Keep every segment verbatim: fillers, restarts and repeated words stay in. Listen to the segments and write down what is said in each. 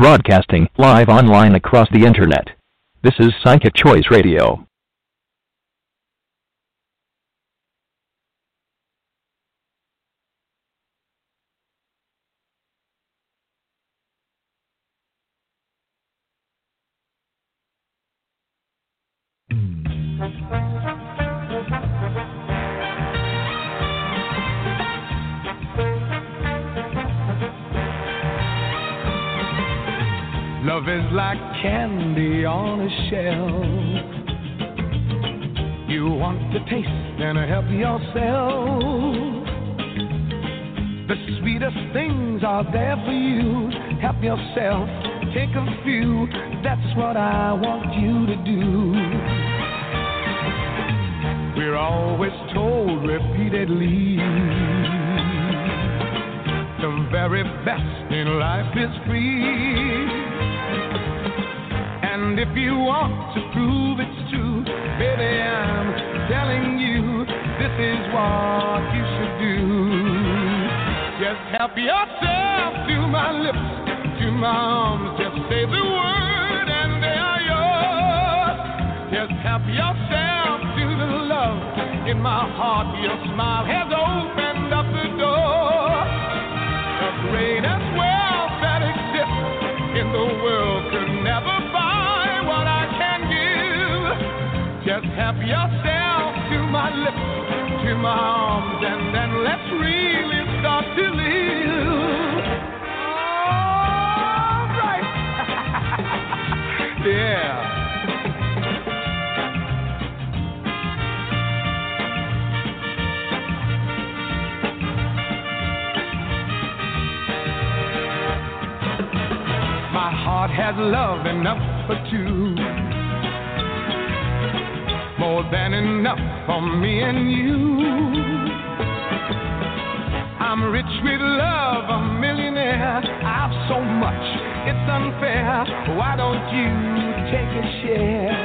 broadcasting live online across the internet. This is Psychic Choice Radio. Love is like candy on a shelf. You want to taste and help yourself. The sweetest things are there for you. Help yourself, take a few. That's what I want you to do. We're always told repeatedly the very best in life is free. And if you want to prove it's true, baby, I'm telling you, this is what you should do. Just help yourself to my lips, to my arms, just say the word and they are yours. Just help yourself to the love in my heart. Your smile has opened up the door. The greatest wealth that exists in the world could never buy what I can give. Just help yourself to my lips, to my arms, and then let's really start to live. All right. Yeah. My heart has love enough for two, more than enough for me and you. I'm rich with love, a millionaire. I've so much, it's unfair. Why don't you take a share?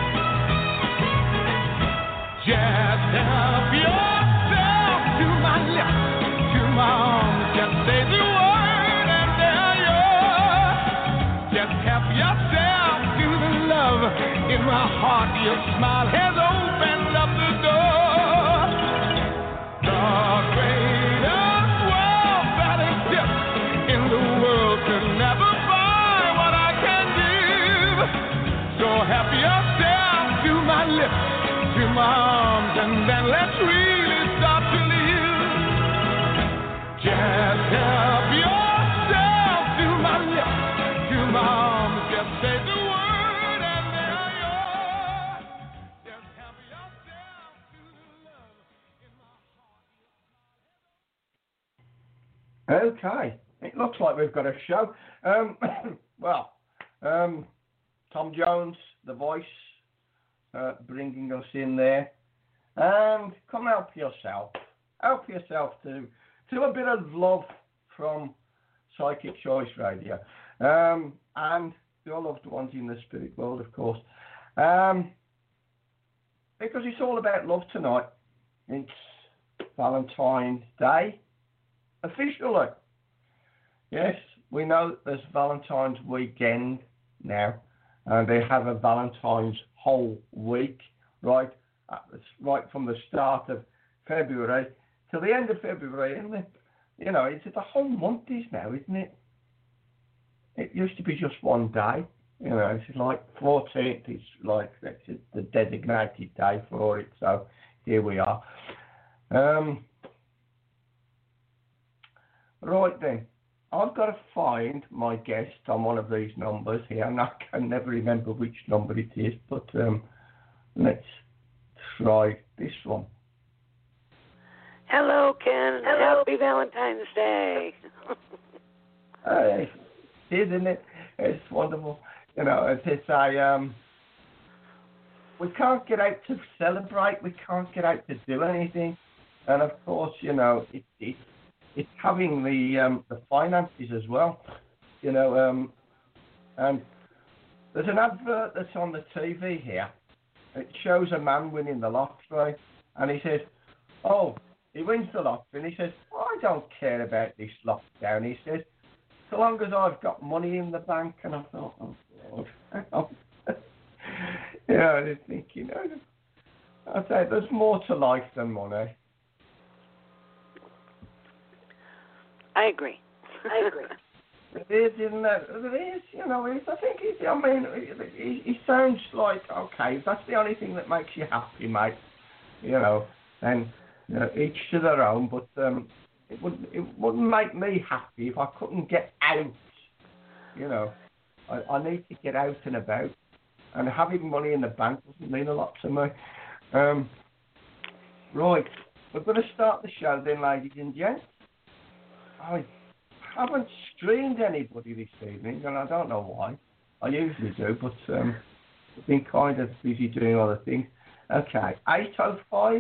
Just help yourself to my lips, to my arms. Just say the word and they're yours. Just help yourself to the love in my heart. Your smile has opened up the door. The greatest wealth that exists in the world could never buy what I can give. So help yourself to my lips, to my arms, and then let's really start to live. Just help yourself to my lips, to my arms, just say the word and they're yours. Just help yourself to the love in my heart. Okay, it looks like we've got a show. Um, well, um, Tom Jones, the voice, uh, bringing us in there. And come help yourself. Help yourself to, to a bit of love from Psychic Choice Radio. Um, and your loved ones in the spirit world, of course. Um, because it's all about love tonight. It's Valentine's Day, officially. Yes, we know there's Valentine's weekend now, and they have a Valentine's whole week, right? Uh, it's right from the start of February till the end of February, isn't it? You know, it's the whole month is now, isn't it? It used to be just one day. You know, it's like fourteenth is like that's the designated day for it. So here we are. Um, right then, I've got to find my guest on one of these numbers here, and I can never remember which number it is. But um, let's try this one. Hello, Ken. Hello. Happy Valentine's Day. Uh, isn't it? It's wonderful. You know, as I say, um, we can't get out to celebrate. We can't get out to do anything. And of course, you know, it, it, it's having the um, the finances as well. You know, um, and there's an advert that's on the T V here. It shows a man winning the lottery, and he says, "Oh, he wins the lottery," and he says, "I don't care about this lockdown." He says, so long as I've got money in the bank, and I thought, oh, Lord. Yeah, I was thinking, I'd say there's more to life than money. I agree. I agree. It is, isn't it? It is, you know, it's, I think, it's, I mean, he, he sounds like, okay, if that's the only thing that makes you happy, mate, you know, then you know, each to their own, but um, it, wouldn't, it wouldn't make me happy if I couldn't get out, you know. I, I need to get out and about, and having money in the bank doesn't mean a lot to me. Um, right, we're going to start the show then, ladies and gents. I haven't streamed anybody this evening, and I don't know why. I usually do, but um, I've been kind of busy doing other things. Okay, eight oh five.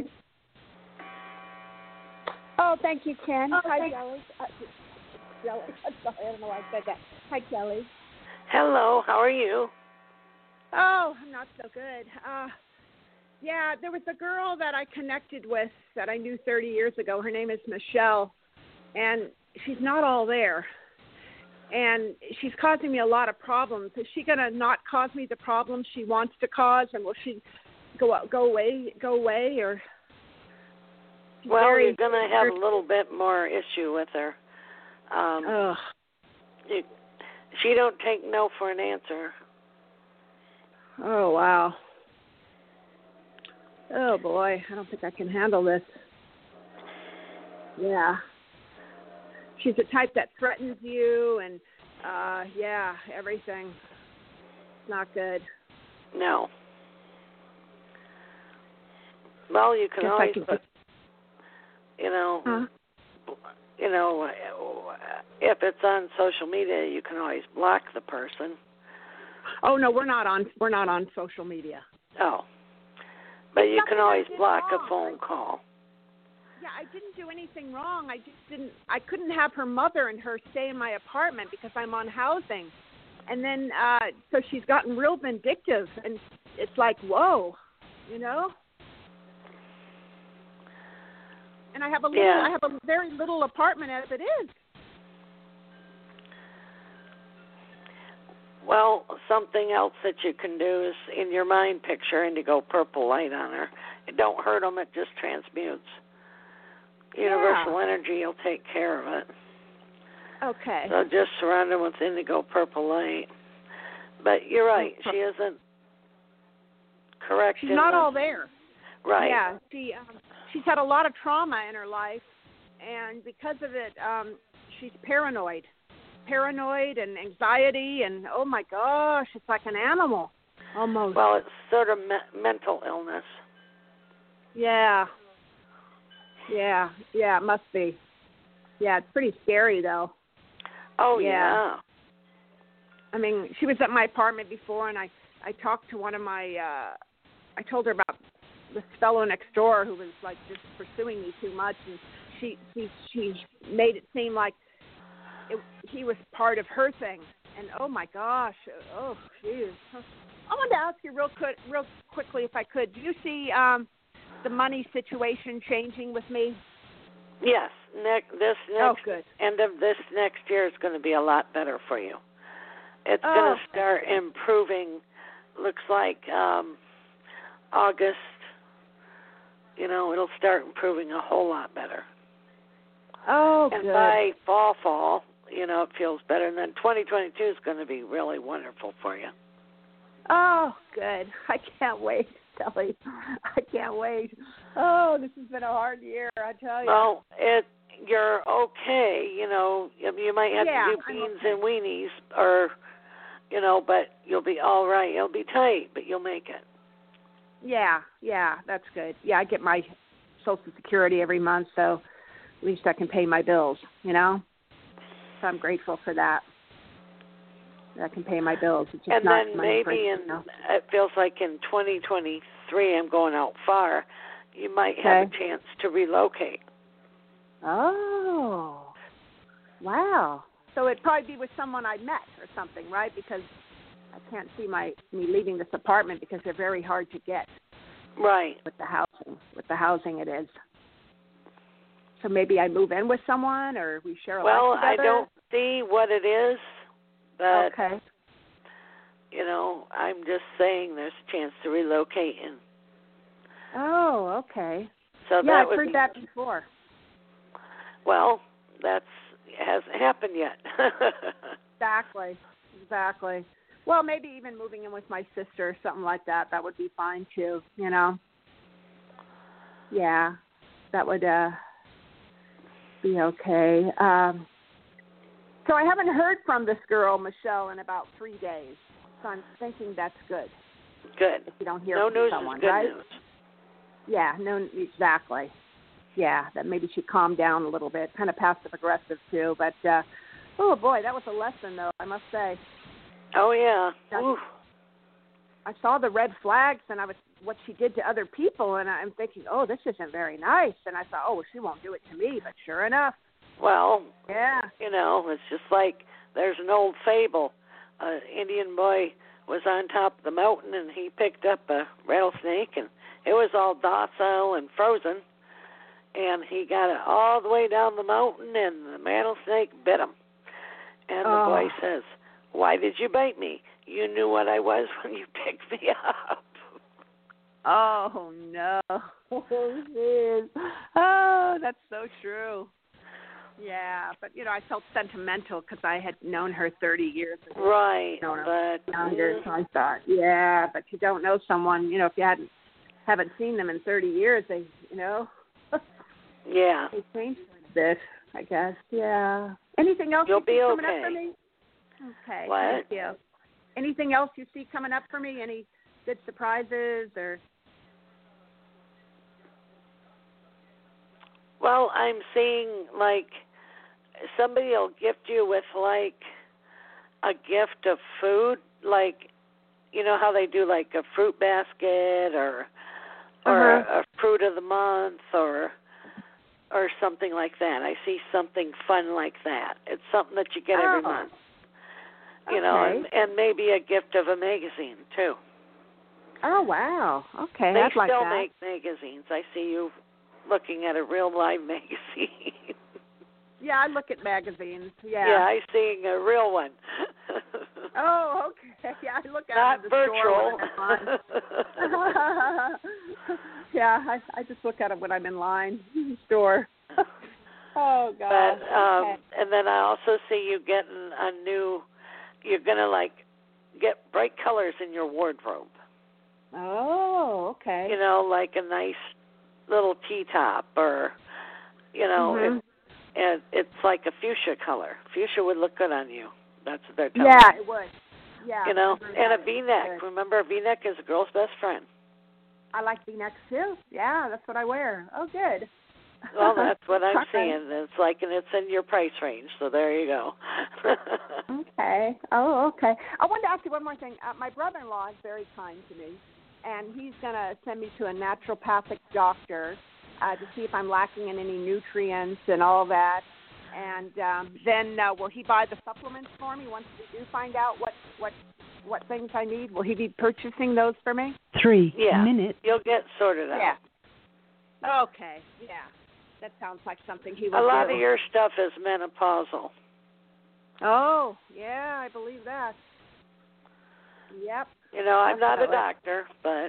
Oh, thank you, Ken. Oh, Hi, Kelly. Uh, Kelly. I'm sorry, I don't know why I said that. Hi, Kelly. Hello, how are you? Oh, I'm not so good. Uh, yeah, there was a girl that I connected with that I knew thirty years ago. Her name is Michelle, and she's not all there. And she's causing me a lot of problems. Is she going to not cause me the problems she wants to cause, and will she go go away, go away, or... Well, very, you're going to have a little bit more issue with her. Um, Ugh. You, she don't take no for an answer. Oh, wow. Oh, boy. I don't think I can handle this. Yeah. She's the type that threatens you and, uh, yeah, everything. Not good. No. Well, you can Guess always I can put, you know, huh? you know, if it's on social media, you can always block the person. Oh no, we're not on. We're not on social media. Oh, but It's you can always block wrong. a phone call. Yeah, I didn't do anything wrong. I just didn't. I couldn't have her mother and her stay in my apartment because I'm on housing, and then uh, so she's gotten real vindictive, and it's like, whoa, you know. And I have a little. Yeah. I have a very little apartment as it is. Well, something else that you can do is in your mind picture indigo purple light on her. It don't hurt them, it just transmutes. Universal Yeah. energy will take care of it. Okay. So just surround them with indigo purple light. But you're right, she isn't correct. She's in not the, all there. Right. Yeah. She um, she's had a lot of trauma in her life, and because of it, um, she's paranoid. Paranoid and anxiety, and oh my gosh, it's like an animal almost. Well, it's sort of me- mental illness. Yeah. Yeah, yeah, it must be. Yeah, it's pretty scary though. Oh Yeah. yeah. I mean, she was at my apartment before, and I I talked to one of my. Uh, I told her about this fellow next door who was like just pursuing me too much, and she she she made it seem like it, he was part of her thing. And oh my gosh, oh jeez. I wanted to ask you real quick, real quickly, if I could. Do you see um, the money situation changing with me? Yes. Ne- this next Oh, good. end of this next year is going to be a lot better for you. It's Oh. going to start improving. Looks like um, August. You know, it'll start improving a whole lot better. Oh, and good. by fall, fall, you know, it feels better. And then twenty twenty-two is going to be really wonderful for you. Oh, good. I can't wait, Sally. I can't wait. Oh, this has been a hard year, I tell you. Well, it you're okay. You know, you might have Yeah, to do I'm beans okay. and weenies, or you know, but you'll be all right. It'll be tight, but you'll make it. Yeah, yeah, that's good. Yeah, I get my Social Security every month, so at least I can pay my bills, you know? So I'm grateful for that. I can pay my bills. It's just And not then money for, maybe in you know? it feels like in twenty twenty-three, I'm going out far. You might have Okay. a chance to relocate. Oh, wow. So it'd probably be with someone I met or something, right? Because I can't see my me leaving this apartment because they're very hard to get Right. with the housing. With the housing, it is. So maybe I move in with someone, or we share a Well, life I together. don't. see what it is, but Okay. you know, I'm just saying there's a chance to relocate, and Oh, okay. so Yeah, that I've would heard be, that before. well, that's hasn't happened yet. Exactly. Exactly. Well, maybe even moving in with my sister or something like that. That would be fine too. You know. Yeah, that would uh, be okay. Um, so I haven't heard from this girl, Michelle, in about three days. So I'm thinking that's good. Good. If you don't hear No from news someone, is good right? news. Yeah, no, exactly. Yeah, that maybe she calmed down a little bit, kind of passive aggressive too. But uh, oh boy, that was a lesson though, I must say. Oh yeah. That's- Oof. I saw the red flags and I was what she did to other people, and I'm thinking, oh, this isn't very nice. And I thought, oh, well, she won't do it to me. But sure enough, Well, yeah. you know, it's just like there's an old fable. An Indian boy was on top of the mountain and he picked up a rattlesnake, and it was all docile and frozen. And he got it all the way down the mountain, and the rattlesnake bit him. And the Oh. boy says, "Why did you bite me? You knew what I was when you picked me up." Oh no. Oh, that's so true. Yeah, but you know, I felt sentimental because I had known her thirty years ago. Right, No, no. but Younger, so I thought, yeah, but you don't know someone. You know, if you hadn't haven't seen them in thirty years, they, you know, yeah, they changed a bit, I guess. Yeah. Anything else You'll you see be coming okay. up for me? Okay. What? Thank you. Anything else you see coming up for me? Any good surprises or? Well, I'm seeing like somebody will gift you with like a gift of food, like you know how they do like a fruit basket or or Uh-huh. a, a fruit of the month or or something like that. I see something fun like that. It's something that you get every Oh. month. You know, Okay. and, and maybe a gift of a magazine too. Oh wow. Okay, They I'd like still that. make magazines. I see you looking at a real live magazine. Yeah, I look at magazines. Yeah. Yeah, I'm seeing a real one. Oh, okay. Yeah, I look at Not them in the store virtual. when I'm in line. Yeah, I I just look at them when I'm in line in the store. Oh God. But um Okay. and then I also see you getting a new you're gonna like get bright colors in your wardrobe. Oh, okay. You know, like a nice little tea top or you know, Mhm. it, and it's like a fuchsia color. Fuchsia would look good on you. That's what they're telling Yeah, me. it would. Yeah. You know, I heard and a that. V-neck. Good. Remember, a V-neck is a girl's best friend. I like V-necks too. Yeah, that's what I wear. Oh, good. Well, that's what I'm Okay. seeing. It's like, and it's in your price range, so there you go. Okay. Oh, okay. I wanted to ask you one more thing. Uh, my brother-in-law is very kind to me, and he's going to send me to a naturopathic doctor uh, to see if I'm lacking in any nutrients and all that. And um, then uh, will he buy the supplements for me once we do find out what, what, what things I need? Will he be purchasing those for me? Three Yeah. minutes. You'll get sorted out. Yeah. Okay. Yeah. That sounds like something he would A lot do. of your stuff is menopausal. Oh, yeah, I believe that. Yep. You know, I'm not a Definitely. doctor, but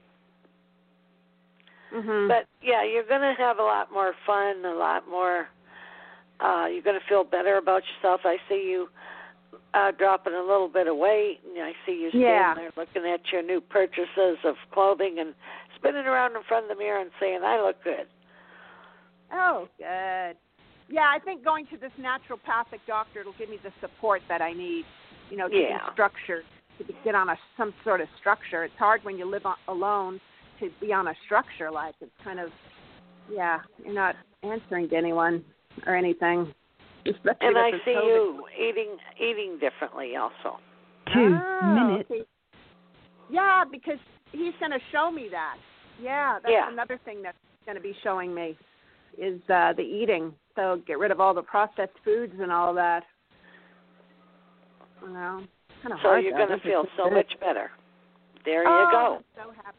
Mhm. but yeah, you're going to have a lot more fun, a lot more. Uh, you're going to feel better about yourself. I see you uh, dropping a little bit of weight, and I see you standing Yeah. there looking at your new purchases of clothing and spinning around in front of the mirror and saying, "I look good." Oh, good. Yeah, I think going to this naturopathic doctor will give me the support that I need, you know, to Yeah. be structured, to be, get on a some sort of structure. It's hard when you live on, alone to be on a structure like it's kind of, yeah, you're not answering to anyone or anything. Especially And with I this see COVID. you eating eating differently also. Two Oh, minutes. okay. Yeah, because he's going to show me that. Yeah, that's Yeah. another thing that's going to be showing me is uh, the eating. So get rid of all the processed foods and all that. You know, kind of So hard. you're though. going to This is feel just so good. much better. There oh, you go. I'm so happy.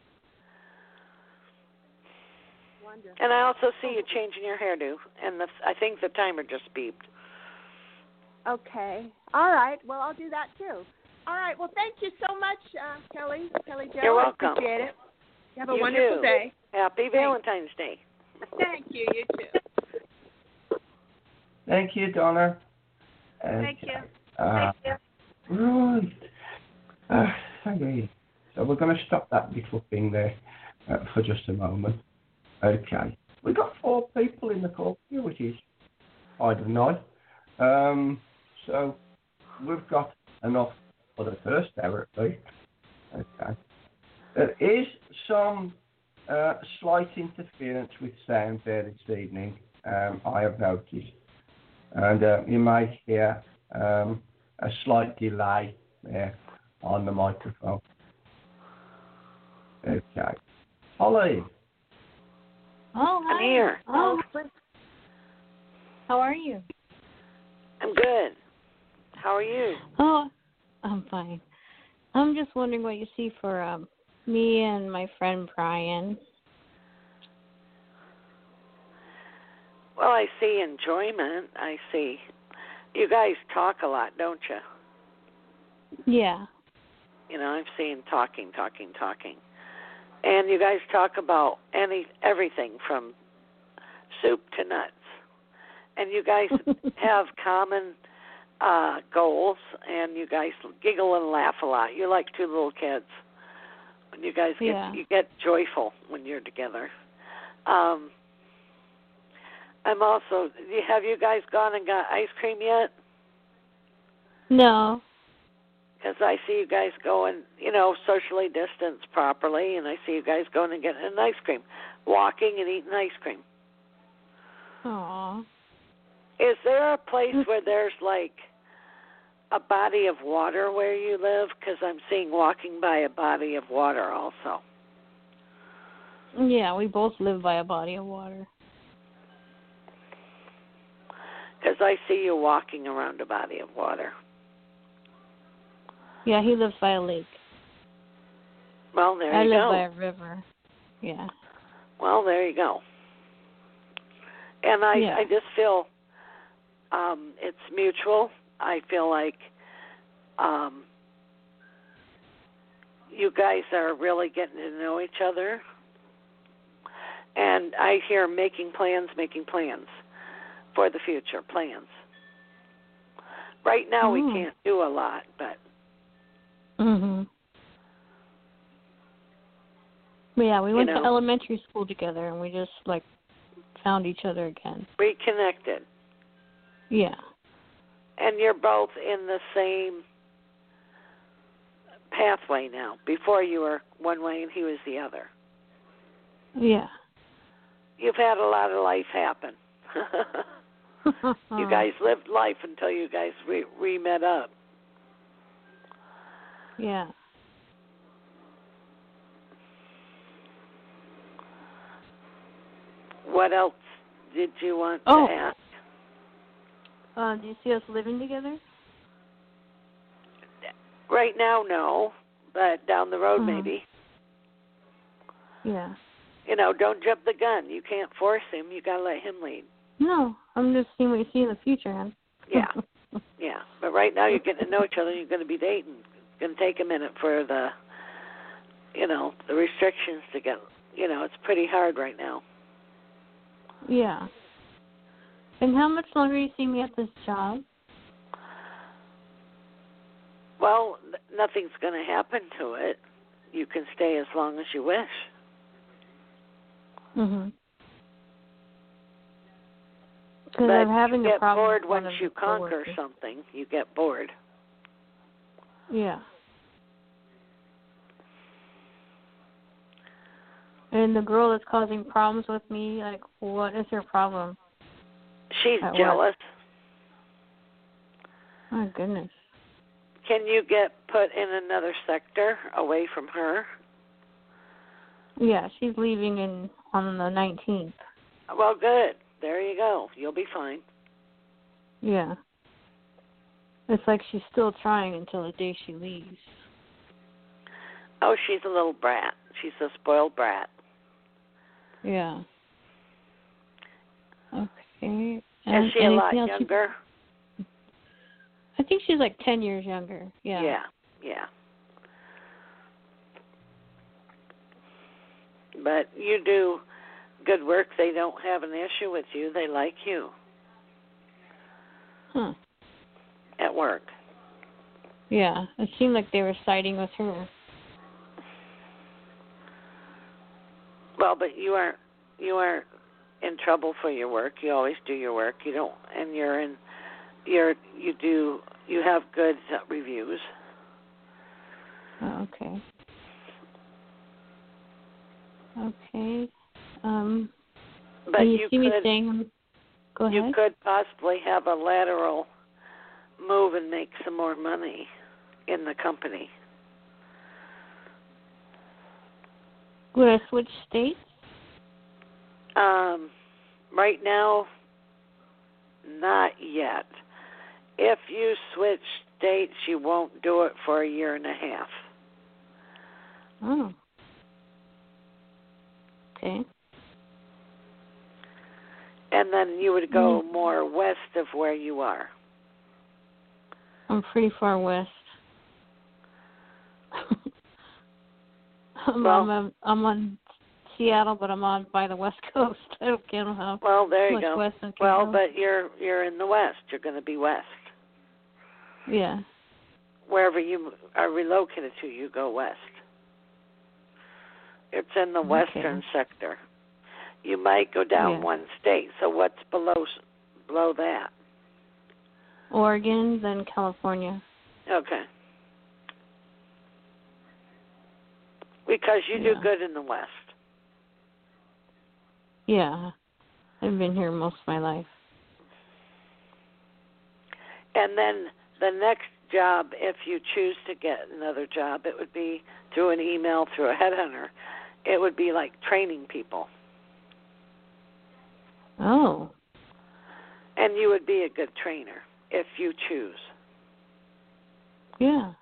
Wonderful. And I also see you changing your hairdo, and the, I think the timer just beeped. Okay. All right. Well, I'll do that too. All right. Well, thank you so much, uh, Kelly. Kelly Jo. You're I welcome. appreciate it. You have a You wonderful too. day. Happy Valentine's Day. Thank you. You too. Thank you, Donna. Thank you. Uh, Thank you. right. Uh, okay. So we're going to stop that little thing there uh, for just a moment. Okay. We've got four people in the call queue, which is I don't know. Um, so we've got enough for the first hour at least. Okay. There is some uh, slight interference with sound there this evening, um, I have noticed. And uh, you may hear um, a slight delay there on the microphone. Okay. Holly. Oh, hi. I'm here. Oh, how are you? I'm good. How are you? Oh, I'm fine. I'm just wondering what you see for um, me and my friend Brian. Well, I see enjoyment. I see. You guys talk a lot, don't you? Yeah. You know, I'm seeing talking, talking, talking. And you guys talk about any everything from soup to nuts. And you guys have common uh, goals, and you guys giggle and laugh a lot. You're like two little kids. When you guys get Yeah. you get joyful when you're together. Um, I'm also. Have you guys gone and got ice cream yet? No. Because I see you guys going, you know, socially distanced properly, and I see you guys going and getting an ice cream, walking and eating ice cream. Aw. Is there a place where there's like a body of water where you live? Because I'm seeing walking by a body of water also. Yeah, we both live by a body of water. Because I see you walking around a body of water. Yeah, he lives by a lake. Well, there I you live go. by a river. Yeah. Well, there you go. And I, Yeah. I just feel um, it's mutual. I feel like um, you guys are really getting to know each other. And I hear making plans, making plans for the future, plans. Right now Mm. we can't do a lot, but Mhm. Yeah, we You went know. to elementary school together, and we just like found each other again. reconnected. Yeah. And you're both in the same pathway now. Before you were one way and he was the other. Yeah. You've had a lot of life happen. You guys lived life until you guys re, re met up. Yeah. What else did you want Oh. to ask? Uh, do you see us living together? Right now, no, but down the road, Mhm. maybe. Yeah. You know, don't jump the gun. You can't force him. You gotta let him lead. No, I'm just seeing what you see in the future, hon. Yeah, yeah. But right now, you're getting to know each other. And you're going to be dating. It's going to take a minute for the, you know, the restrictions to get. You know, it's pretty hard right now. Yeah. And how much longer do you see me at this job? Well, th- nothing's going to happen to it. You can stay as long as you wish. Mhm. Because But I'm having you a get problem bored with one once of you the conquer coworkers. something. You get bored. Yeah. And the girl that's causing problems with me, like, what is her problem? She's At jealous. My goodness. Can you get put in another sector away from her? Yeah, she's leaving in on the nineteenth. Well, good. There you go. You'll be fine. Yeah. It's like she's still trying until the day she leaves. Oh, she's a little brat. She's a spoiled brat. Yeah. Okay. Is she a lot younger? I think she's like ten years younger. Yeah. Yeah, yeah. But you do good work. They don't have an issue with you. They like you. Huh. At work. Yeah. It seemed like they were siding with her. Well, but you aren't you aren't in trouble for your work. You always do your work. You don't, and you're in you're you do you have good reviews. Oh, okay. Okay. Um. But can you, you see could me saying? Go ahead. you could possibly have a lateral move and make some more money in the company. Would I switch states? Um, right now, not yet. If you switch states, you won't do it for a year and a half. Oh. Okay. And then you would go Mm. more west of where you are. I'm pretty far west. I'm, Well- on, I'm on Seattle, but I'm on by the West Coast. I don't get how Well, there you much go. west I can Well, go. but you're you're in the west. You're going to be west. Yeah. Wherever you are relocated to, you go west. It's in the Okay. western sector. You might go down Yeah. one state. So what's below below that? Oregon, then California. Okay. Because you Yeah. do good in the west. Yeah. I've been here most of my life. And then the next job, if you choose to get another job, it would be through an email, through a headhunter. It would be like training people. Oh. And you would be a good trainer if you choose. Yeah.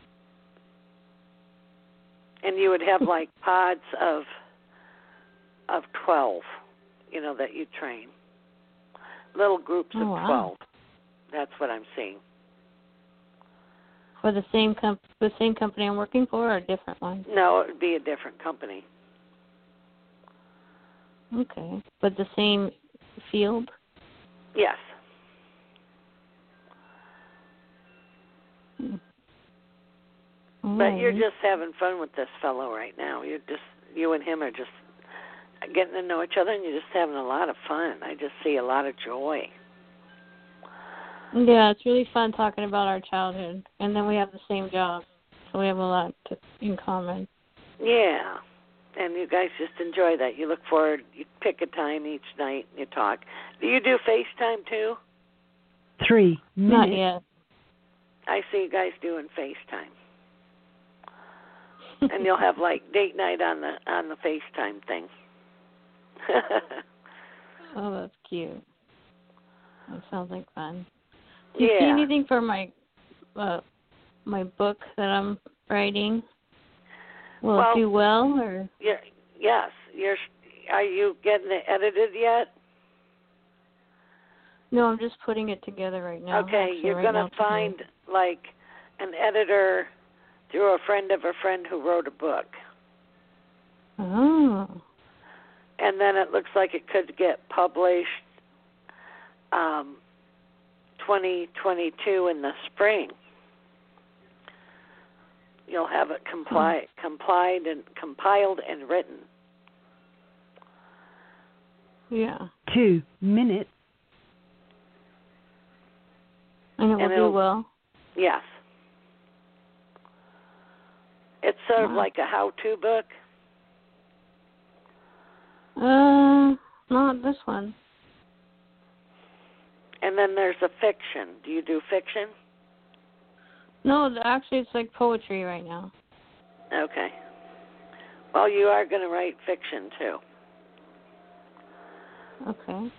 And you would have like pods of of twelve, you know, that you train. Little groups Oh, of wow. twelve. That's what I'm seeing. For the same comp- the same company I'm working for, or a different one? No, it would be a different company. Okay. But the same field? Yes. Hmm. But you're Alrighty. just having fun with this fellow right now. You're just you and him are just getting to know each other, and you're just having a lot of fun. I just see a lot of joy. Yeah, it's really fun talking about our childhood, and then we have the same job, so we have a lot to, in common. Yeah. And you guys just enjoy that. You look forward, you pick a time each night, and you talk. Do you do FaceTime too? Three Not minutes. yet. I see you guys doing FaceTime. And you'll have like date night on the on the FaceTime thing. Oh, that's cute. That sounds like fun. Do you see Yeah. anything for my uh, my book that I'm writing? Will Well- it do well, or? You're, yes. You're. Are you getting it edited yet? No, I'm just putting it together right now. Okay, actually, you're right going now to today. find like an editor through a friend of a friend who wrote a book. Oh. And then it looks like it could get published um, twenty twenty-two in the spring. You'll have it compli- Hmm. complied and compiled and written. Yeah. Two minutes. And it will And do it'll- well. Yes. It's sort of Wow. like a how-to book. Uh, not this one. And then there's a fiction. Do you do fiction? No, th- actually, it's like poetry right now. Okay. Well, you are going to write fiction, too. Okay.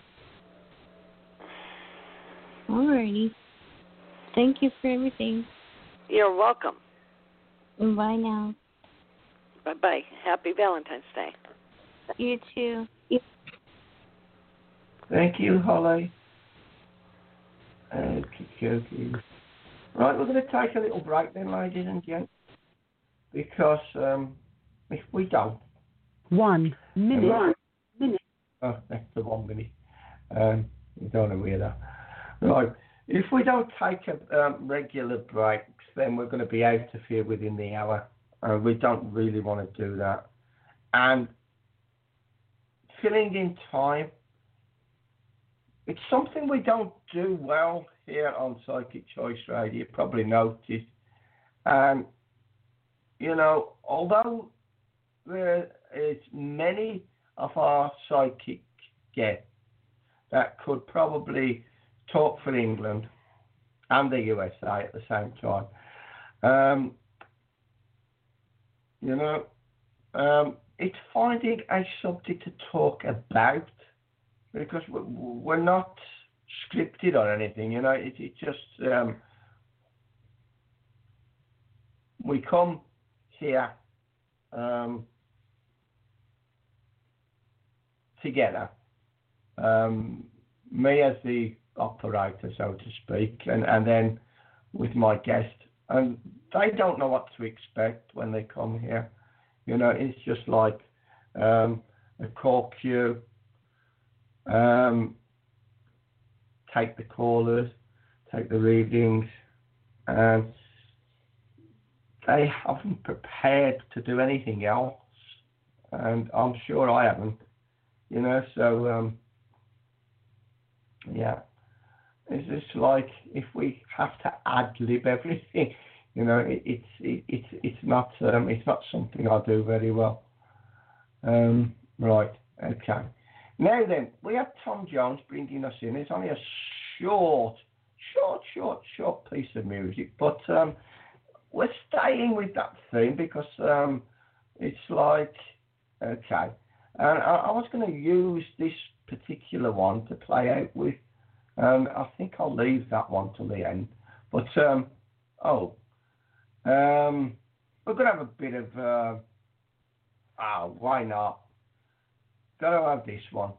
Alrighty. Thank you for everything. You're welcome. Bye now. Bye-bye. Happy Valentine's Day. You too. Thank you, Holly. Okay, okay. Right, we're going to take a little break then, ladies and gents, because um, if we don't... One minute. One minute. Oh, that's the one minute. Um, you don't want to hear that. Right, if we don't take a um, regular breaks, then we're going to be out of here within the hour. Uh, we don't really want to do that. And filling in time, it's something we don't do well here on Psychic Choice Radio. You probably noticed. And, you know, although there is many of our psychic guests that could probably talk for England and the U S A at the same time, um, you know, um, it's finding a subject to talk about, because we're not scripted or anything, you know. It, it just um, we come here um, together, um, me as the operator, so to speak, and, and then with my guest, and they don't know what to expect when they come here. You know, it's just like um, a call queue. Um, take the callers, take the readings, and they haven't prepared to do anything else, and I'm sure I haven't, you know. So um, yeah, it's just like if we have to ad lib everything, you know, it, it's it, it's it's not um, it's not something I do very well. Um, right, okay. Now then, we have Tom Jones bringing us in. It's only a short, short, short, short piece of music, but um, we're staying with that theme because um, it's like, okay. And I, I was going to use this particular one to play out with. Um, I think I'll leave that one till the end. But, um, oh, um, we're going to have a bit of, uh, oh, why not? Gotta have this one.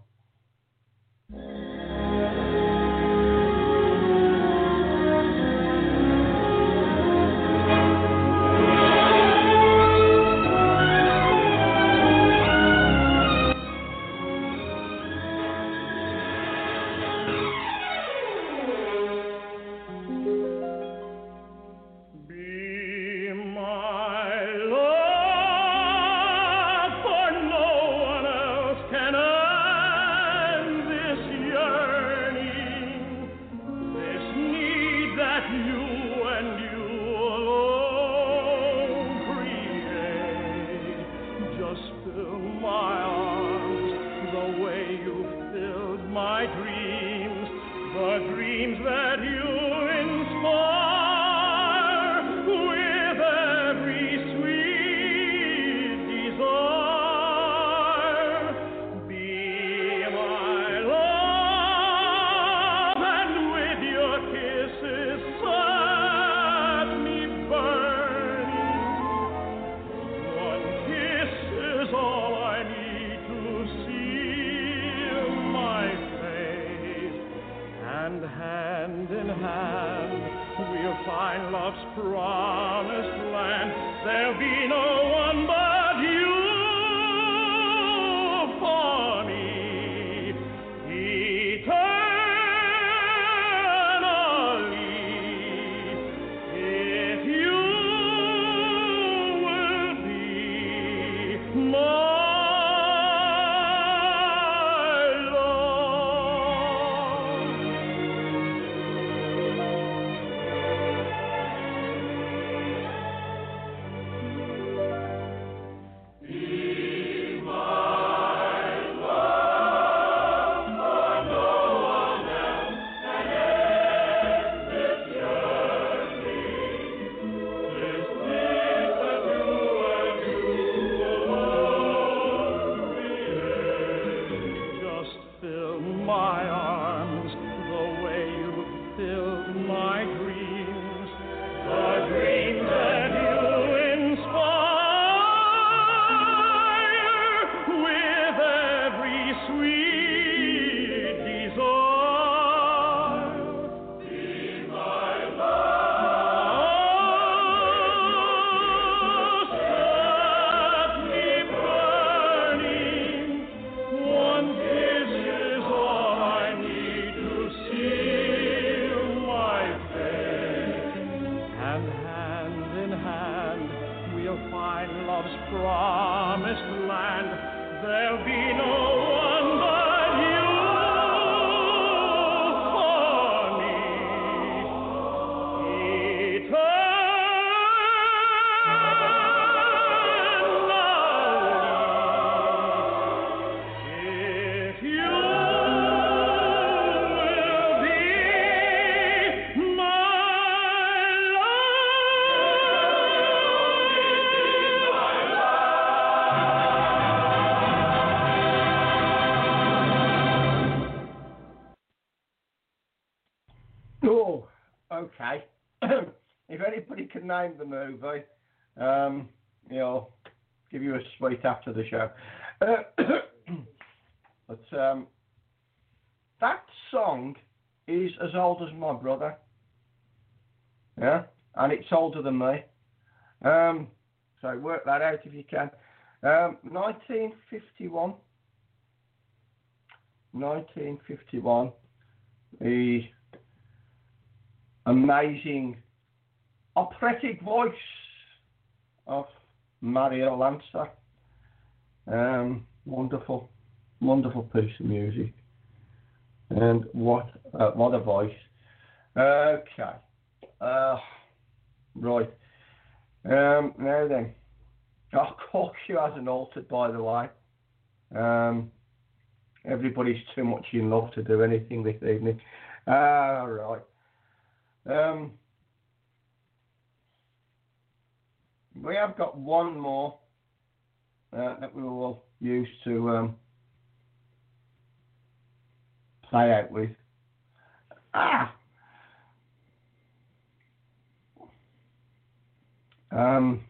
Oh you'll find love's promised land. There'll be no one but you for me. Eternally. If you will be my Oh, okay. If anybody can name the movie, um, you know, give you a sweet after the show. Uh, but um, that song is as old as my brother. Yeah, and it's older than me. Um, so work that out if you can. Um, nineteen fifty-one. nineteen fifty-one. The amazing operatic voice of Mario Lanza. Um, wonderful, wonderful piece of music. And what uh, what a voice. Okay. Uh, right. Um, now then. Our corkscrew hasn't altered, by the way. Um, everybody's too much in love to do anything this evening. Ah, right. Um, we have got one more uh, that we will use to um, play out with. Ah! Um,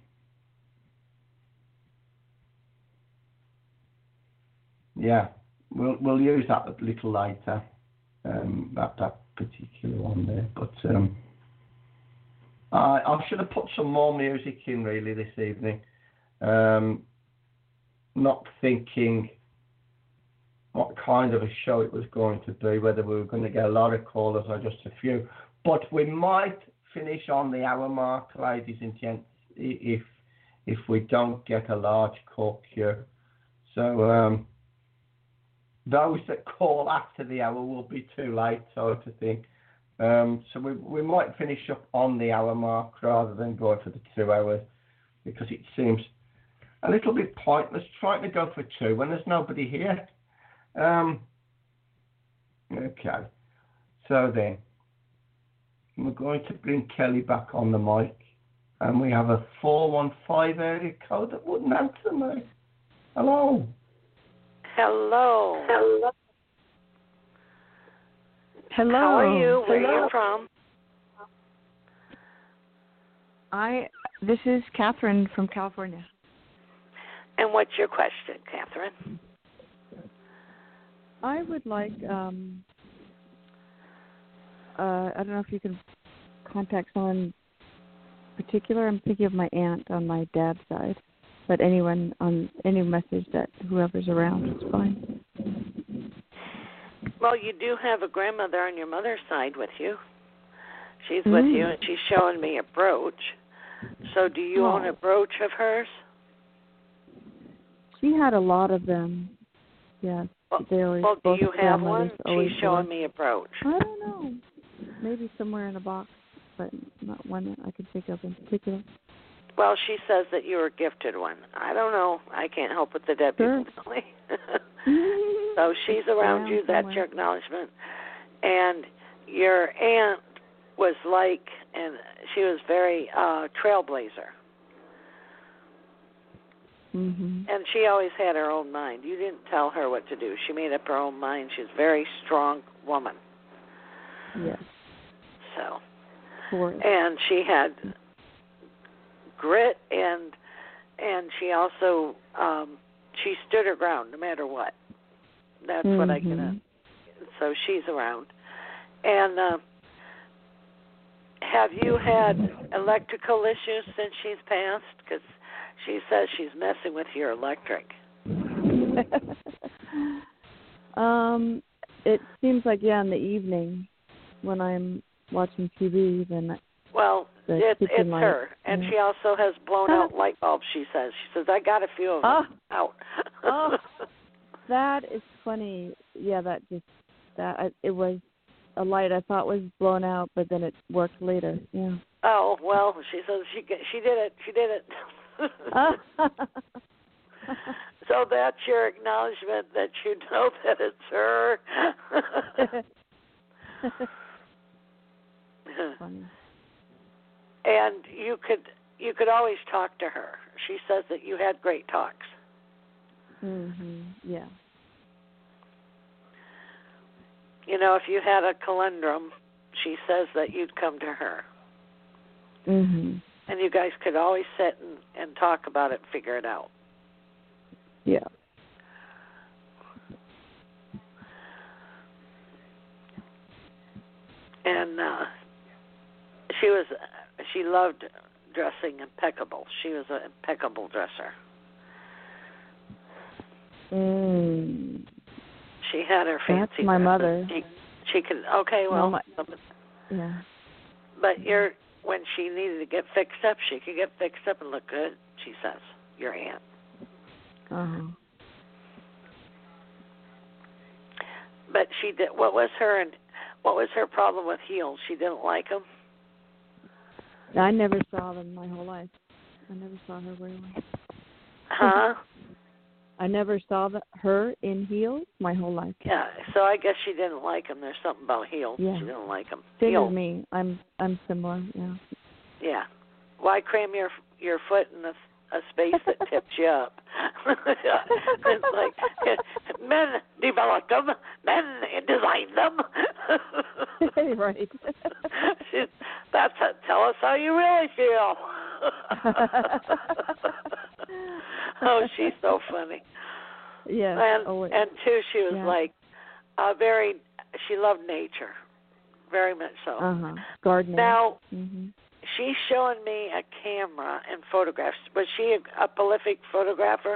yeah, we'll we'll use that a little later. Um, that that particular one there, but um, I I should have put some more music in really this evening. Um, not thinking what kind of a show it was going to be, whether we were going to get a lot of callers or just a few, but we might finish on the hour mark, ladies and gents, if if we don't get a large call queue. So um, those that call after the hour will be too late, so to think. Um, so we we might finish up on the hour mark rather than going for the two hours, because it seems a little bit pointless trying to go for two when there's nobody here. Um, okay, so then we're going to bring Kelly back on the mic, and we have a four one five area code that wouldn't answer me. Hello. Hello. Hello. Hello. How are you? Where Hello. are you from? I. This is Catherine from California. And what's your question, Catherine? I would like. Um, uh, I don't know if you can contact someone particular. I'm thinking of my aunt on my dad's side, but anyone on any message that whoever's around is fine. Well, you do have a grandmother on your mother's side with you. She's Mm. with you, and she's showing me a brooch. So do you Oh. own a brooch of hers? She had a lot of them. Yes. Well, they always, well do both you have one? grandmothers always She's showing wore. me a brooch. I don't know. Maybe somewhere in a box, but not one that I could think of in particular. Well, she says that you were gifted one. I don't know. I can't help with the dead Sure. people, Billy. So she's around Yeah, you. That's somewhere. your acknowledgement. And your aunt was like, and she was very uh, trailblazer. Mhm. And she always had her own mind. You didn't tell her what to do. She made up her own mind. She's a very strong woman. Yes. So, For and she had grit, and and she also um, she stood her ground no matter what. That's mm-hmm. what I can. Uh, so she's around. And uh, have you had electrical issues since she's passed? Because she says she's messing with your electric. um, it seems like yeah, in the evening when I'm watching T V, then Well, The it, kitchen it's light. her, and Yeah. she also has blown out light bulbs. She says. She says I got a few of them Oh. out. Oh. That is funny. Yeah, that just that I, it was a light I thought was blown out, but then it worked later. Yeah. Oh well, she says she she did it. She did it. So that's your acknowledgement that you know that it's her. Funny. And you could you could always talk to her. She says that you had great talks. Mhm. Yeah. You know, if you had a conundrum, she says that you'd come to her. Mhm. And you guys could always sit and, and talk about it and figure it out. Yeah. And uh, she was, she loved dressing impeccable. She was an impeccable dresser. Mm. She had her fancy That's my dresses. mother. She, she could, okay, well, No, my, yeah. but you're, when she needed to get fixed up, she could get fixed up and look good, she says, your aunt. Uh-huh. But she did, what was her, and what was her problem with heels? She didn't like them? I never saw them my whole life. I never saw her wear one. Huh? I never saw the, her in heels my whole life. Yeah, so I guess she didn't like them. There's something about heels. Yeah. She didn't like them. Same Heel. as me. I'm I'm similar. Yeah. Yeah. Why cram your your foot in a, a space that tips you up? It's like men developed them, men designed them. Right. She, that's a, tell us how you really feel. Oh, she's so funny. Yeah. And oh, wait. and too, she was Yeah. like, uh, very. She loved nature, very much so. Uh huh. Gardening. Now hmm she's showing me a camera and photographs. Was she a, a prolific photographer?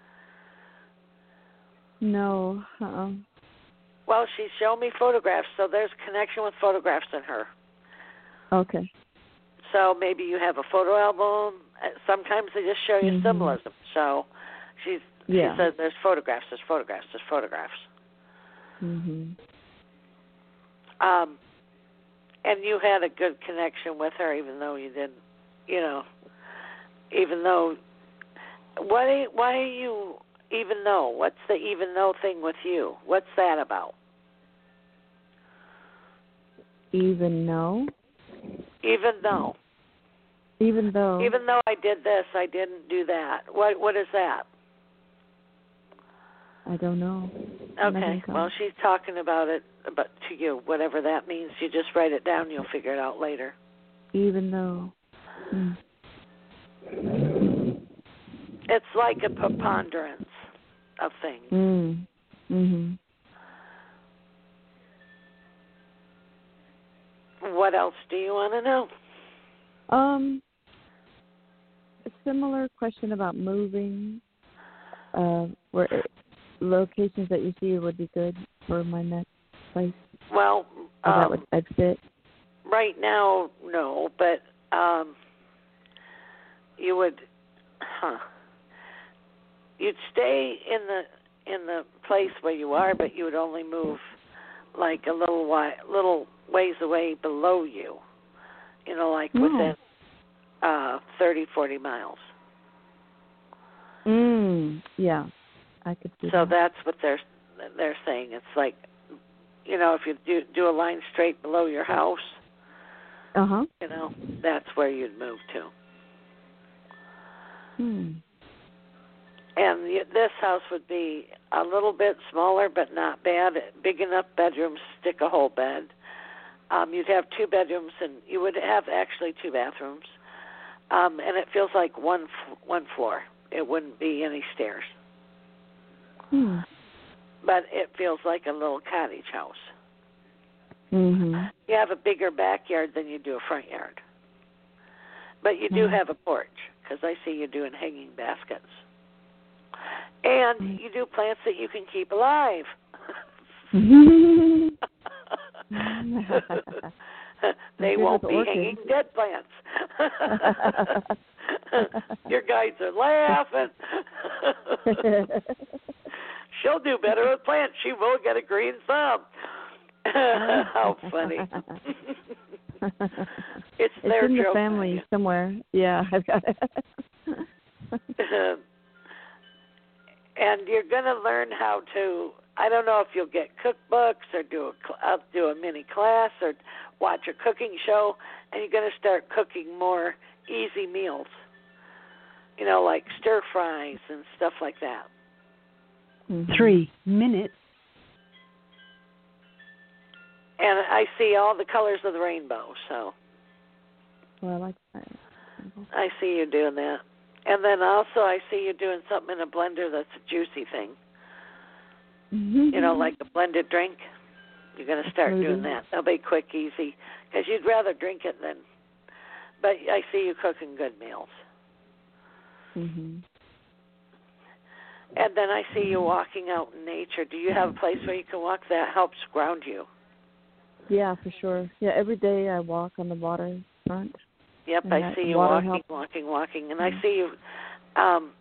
No. Uh-uh. Well, she's showing me photographs, so there's connection with photographs in her. Okay. So maybe you have a photo album. Uh, Sometimes they just show you Mhm. symbolism. So she's Yeah. she says there's photographs, there's photographs, there's photographs. Mhm. Um, and you had a good connection with her, even though you didn't, you know, even though. Why? Why are you even though? What's the even though thing with you? What's that about? Even though. Even though. Even though. Even though I did this, I didn't do that. What? What is that? I don't know. Okay. Nothing Well, comes. she's talking about it, but to you, whatever that means, you just write it down. You'll figure it out later. Even though. Mm. It's like a preponderance of things. Mm. Mhm. What else do you want to know? Um. A similar question about moving. Uh, where locations that you see would be good for my next place. Well, Or that um, would I'd fit. right now, no, but um, you would, huh? You'd stay in the in the place where you are, but you would only move like a little wi- little ways away below you. You know, like Oh. within uh, thirty, forty miles. Mm. Yeah. I could see So that. that's what they're they're saying. It's like, you know, if you do do a line straight below your house, Uh huh. you know, that's where you'd move to. Hmm. And y- this house would be a little bit smaller, but not bad. Big enough bedrooms, stick a whole bed. Um, you'd have two bedrooms, and you would have actually two bathrooms. Um, and it feels like one f- one floor. It wouldn't be any stairs, Hmm. but it feels like a little cottage house. Mhm. You have a bigger backyard than you do a front yard, but you do Mhm. have a porch because I see you doing hanging baskets, and Mm. you do plants that you can keep alive. they good won't with be orchids. hanging dead plants. Your guides are laughing. She'll do better with plants. She will get a green thumb. How funny. It's their it's in the joke. family somewhere. Yeah, I've got it. And you're going to learn how to, I don't know if you'll get cookbooks or do a, uh, do a mini class or watch a cooking show, and you're going to start cooking more easy meals, you know, like stir fries and stuff like that. Mm-hmm. Three minutes. And I see all the colors of the rainbow, so Well, I like that. I see you doing that. And then also I see you doing something in a blender that's a juicy thing. Mm-hmm. You know, like a blended drink. You're going to start Smoothie. doing that. That'll be quick, easy, because you'd rather drink it than. But I see you cooking good meals. Mm-hmm. And then I see you walking out in nature. Do you have a place where you can walk that helps ground you? Yeah, for sure. Yeah, every day I walk on the water front. Yep, And I that see you water walking, helps. walking, walking, and I see you. Um,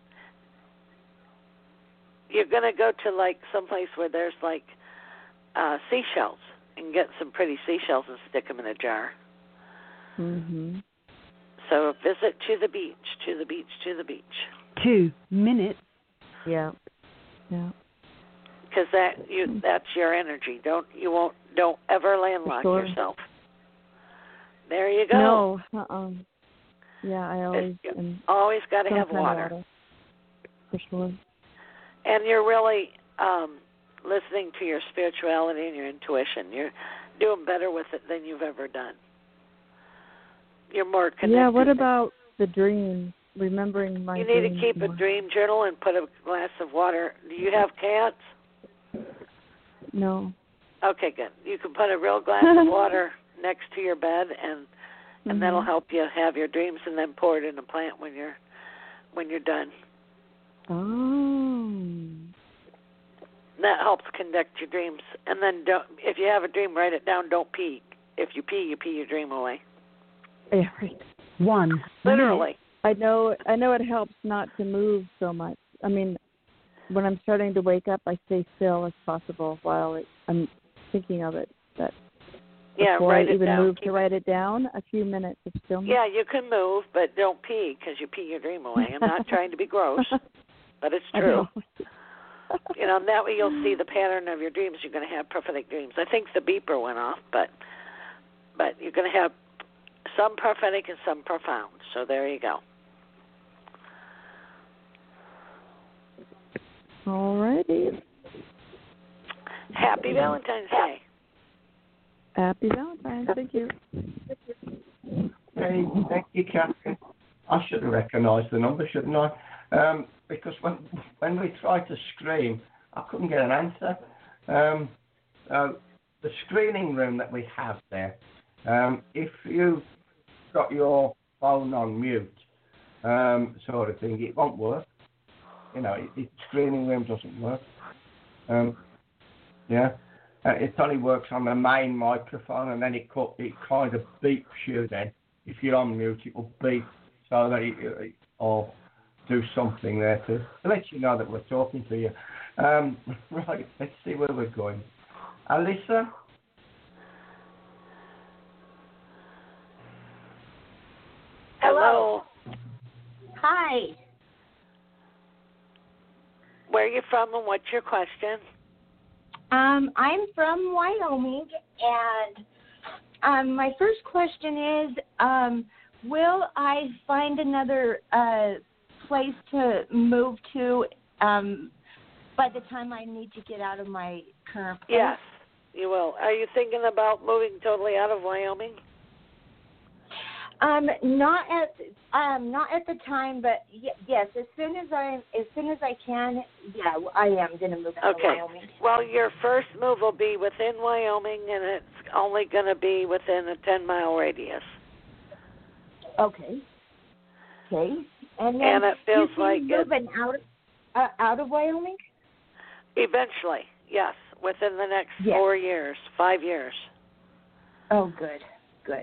you're gonna go to like someplace where there's like uh, seashells and get some pretty seashells and stick them in a jar. Mm-hmm. So visit to the beach, to the beach, to the beach. Two minutes. Yeah. Yeah. Because that you that's your energy. Don't you won't don't ever landlock Sure. yourself. There you go. No. Uh-uh. Yeah, I always You am. always got to some have kind of water. water. For sure. And you're really um, listening to your spirituality and your intuition. You're doing better with it than you've ever done. You're more connected. Yeah, what about the dreams? Remembering my You need to dreams keep more. a dream journal and put a glass of water. Do you have cats? No. Okay, good. You can put a real glass of water next to your bed, and and Mm-hmm. that'll help you have your dreams, and then pour it in a plant when you're when you're done. Oh. That helps conduct your dreams. And then don't, if you have a dream, write it down. Don't pee. If you pee, you pee your dream away. Yeah, right. One. Literally. I know I know it helps not to move so much. I mean, when I'm starting to wake up, I stay still as possible while it, I'm thinking of it. That Yeah, before write I it even down. move Keep to it- write it down, a few minutes of stillness. Yeah, you can move, but don't pee because you pee your dream away. I'm not trying to be gross, but it's I true. know. You know, and that way you'll see the pattern of your dreams. You're going to have prophetic dreams. I think the beeper went off, but but you're going to have some prophetic and some profound. So there you go. All righty. Happy Valentine's Day. Happy Valentine's. Thank you. Hey, thank you, Catherine. I should have recognised the number, shouldn't I? Um, because when when we tried to screen, I couldn't get an answer. Um, uh, the screening room that we have there, um, if you got your phone on mute, um, sort of thing, it won't work. You know, it, it, screening room doesn't work. Um, yeah, uh, it only works on the main microphone, and then it co- it kind of beeps you. Then, if you're on mute, it will beep so that it, it or do something there to, to let you know that we're talking to you. Um, right, let's see where we're going. Alyssa? Hello. Hi. Where are you from and what's your question? Um, I'm from Wyoming, and um, my first question is, um, will I find another uh, place to move to um, by the time I need to get out of my current place? Yes, you will. Are you thinking about moving totally out of Wyoming? Um, not at um, not at the time, but y- yes, as soon as I as soon as I can, yeah, I am going to move out Okay. of Wyoming. Well, your first move will be within Wyoming, and it's only going to be within a ten-mile radius. Okay. Okay. And then And it feels you see like it- moving out of, uh, out of Wyoming? Eventually, yes, within the next Yes. four years, five years. Oh, good. good.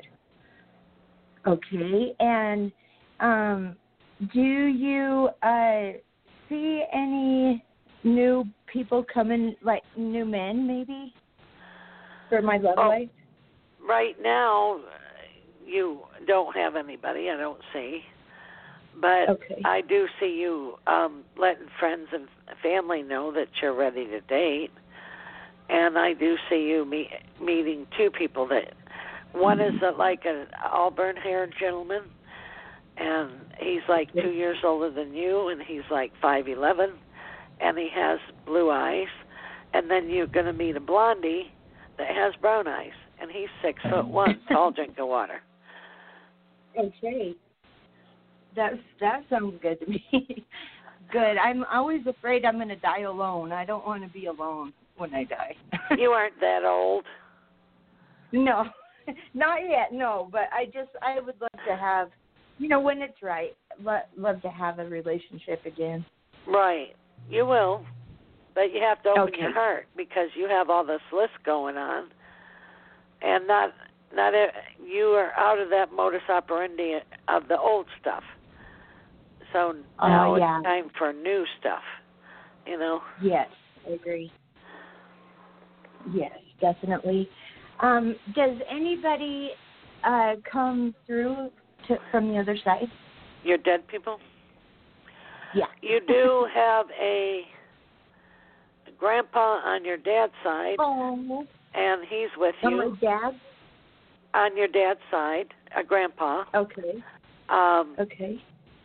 Okay, and um, do you uh, see any new people coming, like new men maybe, for my love Oh, life? Right now, you don't have anybody, I don't see. But Okay. I do see you um, letting friends and family know that you're ready to date. And I do see you meet, meeting two people. That one is a, like an auburn-haired gentleman, and he's like two years older than you, and he's like five eleven, and he has blue eyes. And then you're going to meet a blondie that has brown eyes, and he's six foot one, tall drink of water. Okay. That's, that sounds good to me. Good. I'm always afraid I'm going to die alone. I don't want to be alone when I die. You aren't that old. No, not yet, no. But I just, I would love to have, you know, when it's right, lo- love to have a relationship again. Right. You will. But you have to open Okay. your heart because you have all this list going on. And not, not a, you are out of that modus operandi of the old stuff. So now uh, yeah. it's time for new stuff, you know? Yes, I agree. Yes, definitely. Um, does anybody uh, come through to, from the other side? Your dead people? Yeah. You do have a grandpa on your dad's side, Oh. and he's with On you. my dad? On your dad's side, a grandpa. Okay. Um, Okay.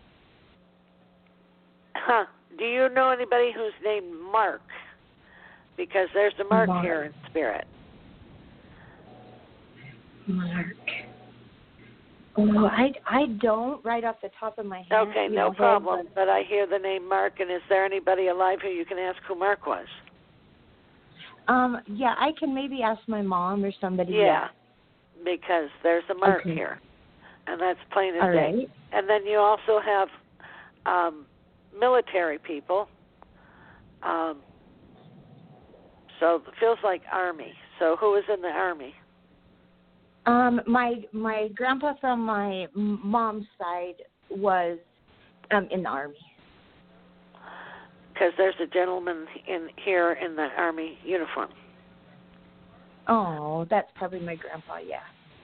Huh. Do you know anybody who's named Mark? Because there's a Mark, Mark. here in spirit. Mark. Oh, I, I don't right off the top of my head. Okay, you no know, problem. head, But I hear the name Mark, and is there anybody alive who you can ask who Mark was? but, um, yeah, I can maybe ask my mom or somebody. Yeah, because there's a Mark Okay. here, and that's plain as All day. right. And then you also have um, military people. Um, so it feels like Army. So who is in the Army? Um, my my grandpa from my m- mom's side was um in the Army. Because there's a gentleman in here in the Army uniform. Oh, that's probably my grandpa. Yeah.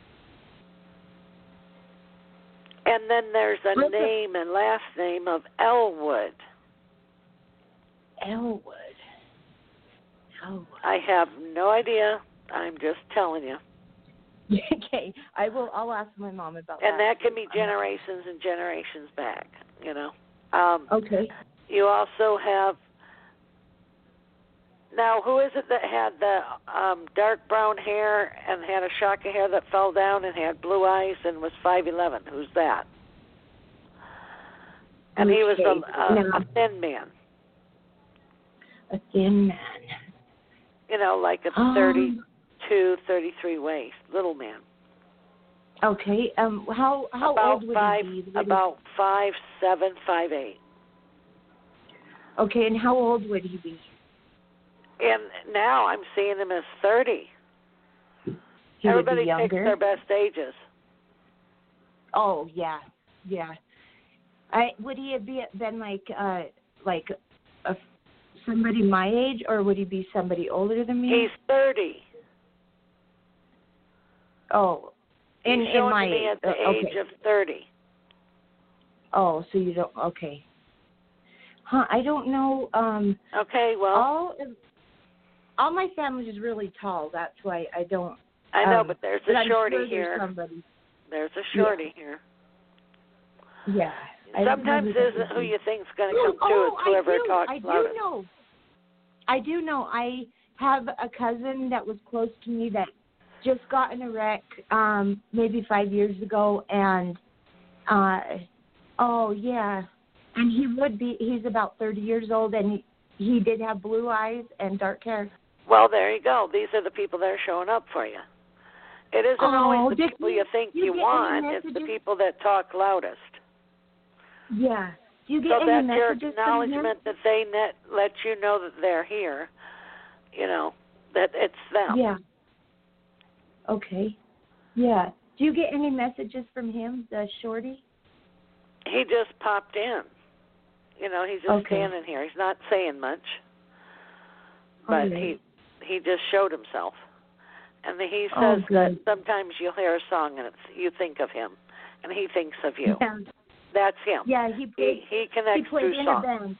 And then there's a What's the- name and last name of Elwood. Elwood. Elwood. I have no idea. I'm just telling you. Okay, I will. I'll ask my mom about And that. that can be generations and generations back, you know. Um, Okay. you also have, now who is it that had the um, dark brown hair and had a shock of hair that fell down and had blue eyes and was five eleven? Who's that? And he was Okay, a, a, now- a thin man, A thin man. you know, like a Um, thirty-two, thirty-three waist, little man. Okay. Um. How how about old would five, he be? Would about five, seven, five, eight. he, okay. And how old would he be? And now I'm seeing him as thirty. He Everybody would be picks younger. their best ages. Oh yeah, yeah. I would he have be, been like uh like a, somebody my age, or would he be somebody older than me? He's thirty. Oh, in He's in showing my to me at the uh, age okay. of thirty. Oh, so you don't okay. Huh? I don't know. Um. Okay, well, all all my family is really tall. That's why I don't. I know, um, but there's but a I'm shorty sure there's here. Somebody. There's a shorty here. Yeah. I don't know Sometimes who that isn't would who be. you think's going to come oh, through. It's whoever I do. talks I do loudest. know. I do know. I have a cousin that was close to me that just got in a wreck um, maybe five years ago, and uh, oh yeah, and he would be. He's about thirty years old, and he, he did have blue eyes and dark hair. Well, there you go. These are the people that are showing up for you. It isn't Oh, always the did people you- you think you you, get any want. It's the messages? people that talk loudest. Yeah. Do you get So any that's your messages from him? acknowledgement that they net, let you know that they're here. You know, that it's them. Yeah. Okay. Yeah. Do you get any messages from him, the shorty? He just popped in. You know, he's just Okay. standing here. He's not saying much, but Okay. he he just showed himself. And he Oh, says good. that sometimes you'll hear a song and it's, you think of him, and he thinks of you. Yeah, That's him. yeah he played, He, he connects he played through in song. a band.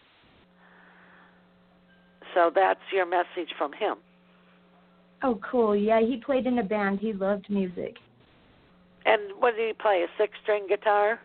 So that's your message from him. Oh, cool. Yeah, he played in a band. He loved music. And what did he play? A six-string guitar?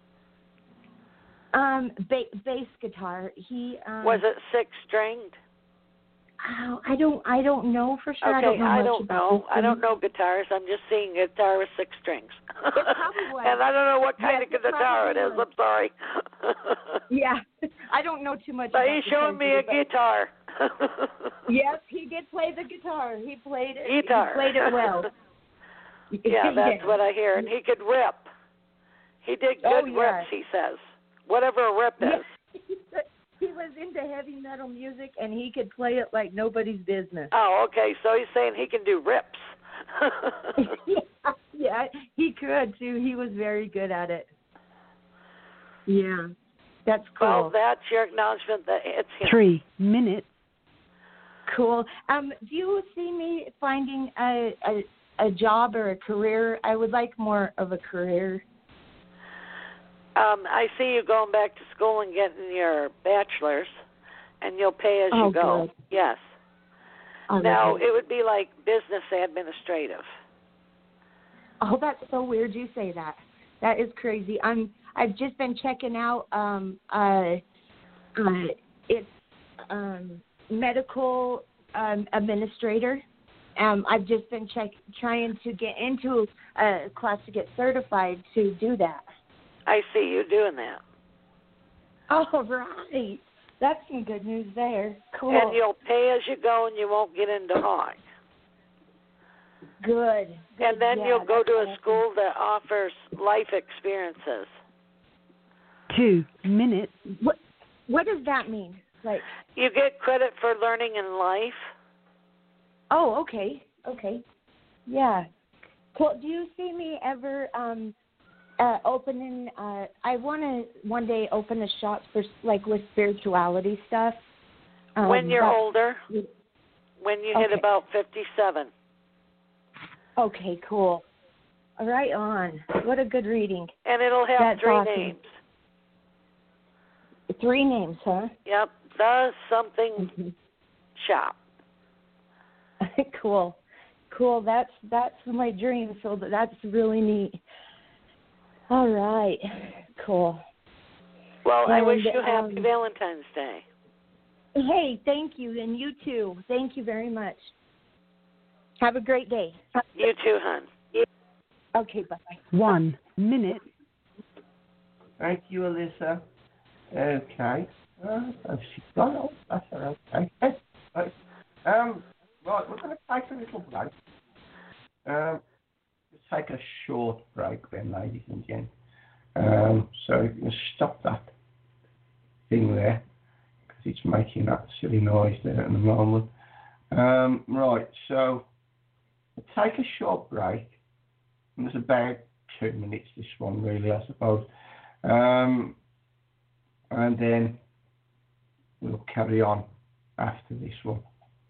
Um, ba- bass guitar. He um, Was it six-stringed? Oh, I don't. I don't know for sure. Okay, I don't know. I much don't about know. this I don't thing. know guitars. I'm just seeing a guitar with six strings. It probably was. And I don't know what kind Yes, of it guitar it probably is. was. I'm sorry. Yeah, I don't know too much. But about he's showing me a guitars, guitar. but- Yes, he did play the guitar. He played it. Guitar. He played it well. Yeah, that's what I hear. And he could rip. He did good Oh, yeah. rips, he says. Whatever a rip is. Yeah. He was into heavy metal music, and he could play it like nobody's business. Oh, okay. So he's saying he can do rips. yeah, yeah, he could too. He was very good at it. Yeah, that's cool. Well, that's your acknowledgement that it's him. Three minutes. Cool. Um, do you see me finding a, a a job or a career? I would like more of a career. Um, I see you going back to school and getting your bachelor's, and you'll pay as Oh, you go. good. Yes. Oh, Now, okay. it would be like business administrative. Oh, that's so weird you say that. That is crazy. I'm I've just been checking out um uh, uh it's um medical um administrator. Um I've just been check trying to get into a class to get certified to do that. I see you doing that. Oh, right. That's some good news there. Cool. And you'll pay as you go, and you won't get into hog. Good. And then Yeah, you'll go that's to a awesome. school that offers life experiences. Two minutes. What what does that mean? Like You get credit for learning in life. Oh, okay. Okay. Yeah. Cool. Do you see me ever um uh opening uh I want to one day open a shop for like with spirituality stuff. Um, when you're but- older, when you hit Okay. about fifty-seven. Okay, cool. Right on. What a good reading. And it'll have That's three awesome. names. Three names, huh? Yep. The something Mhm. shop. Cool. Cool. That's that's my dream, so that's really neat. All right. Cool. Well, I wish And, you happy um, Valentine's Day. Hey, thank you, and you too. Thank you very much. Have a great day. You too, hon. Okay, bye-bye. One minute. Thank you, Alyssa. Okay. Uh, oh, she's gone. Oh, that's all right. Okay. Right. Um, right, we're going to take a little break. Um, let's take a short break then, ladies and gents. Um, so you can stop that thing there, because it's making that silly noise there at the moment. Um, right, so we'll take a short break. And there's about two minutes, this one, really, I suppose. Um, and then we'll carry on after this one.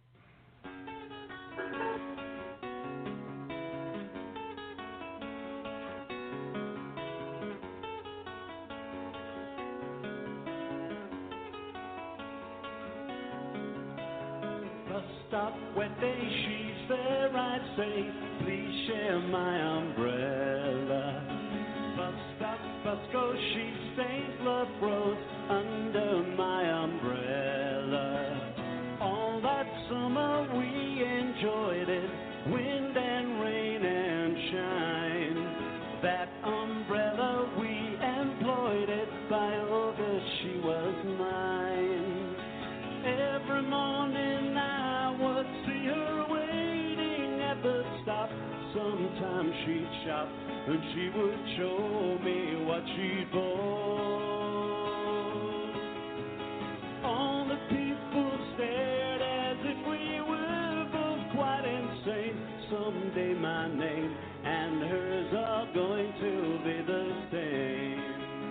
Bus stop, wet day, she's there, I'd say, please share my umbrella. Bus stop, bus goes, she stays, love grows under my umbrella. All that summer we enjoyed it, wind and rain and shine. That umbrella we employed it, by August she was mine. Every morning I would see her waiting at the stop. Sometimes she'd shop and she would show me what she'd bought. All the people stared as if we were both quite insane. Someday my name and hers hers are going to be the same.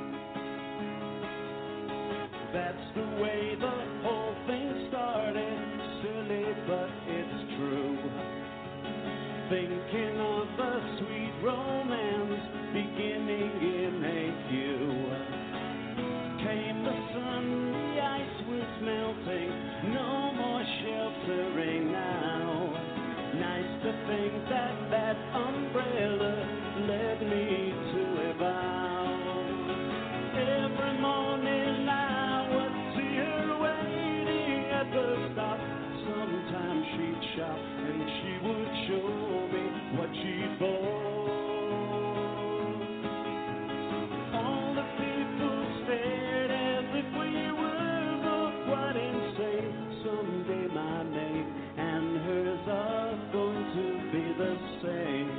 That's the way the whole thing started. Silly, but it's true. Thinking of the sweet romance beginning in a queue. Came the sun, the ice was melting, no more sheltering now. Nice to think that that umbrella led me to a vow. Every morning I would see her waiting at the stop. Sometimes she'd shop and she would show me what she'd bought. All the people stared as if we were both quite insane. Someday my name and hers are going to be the same.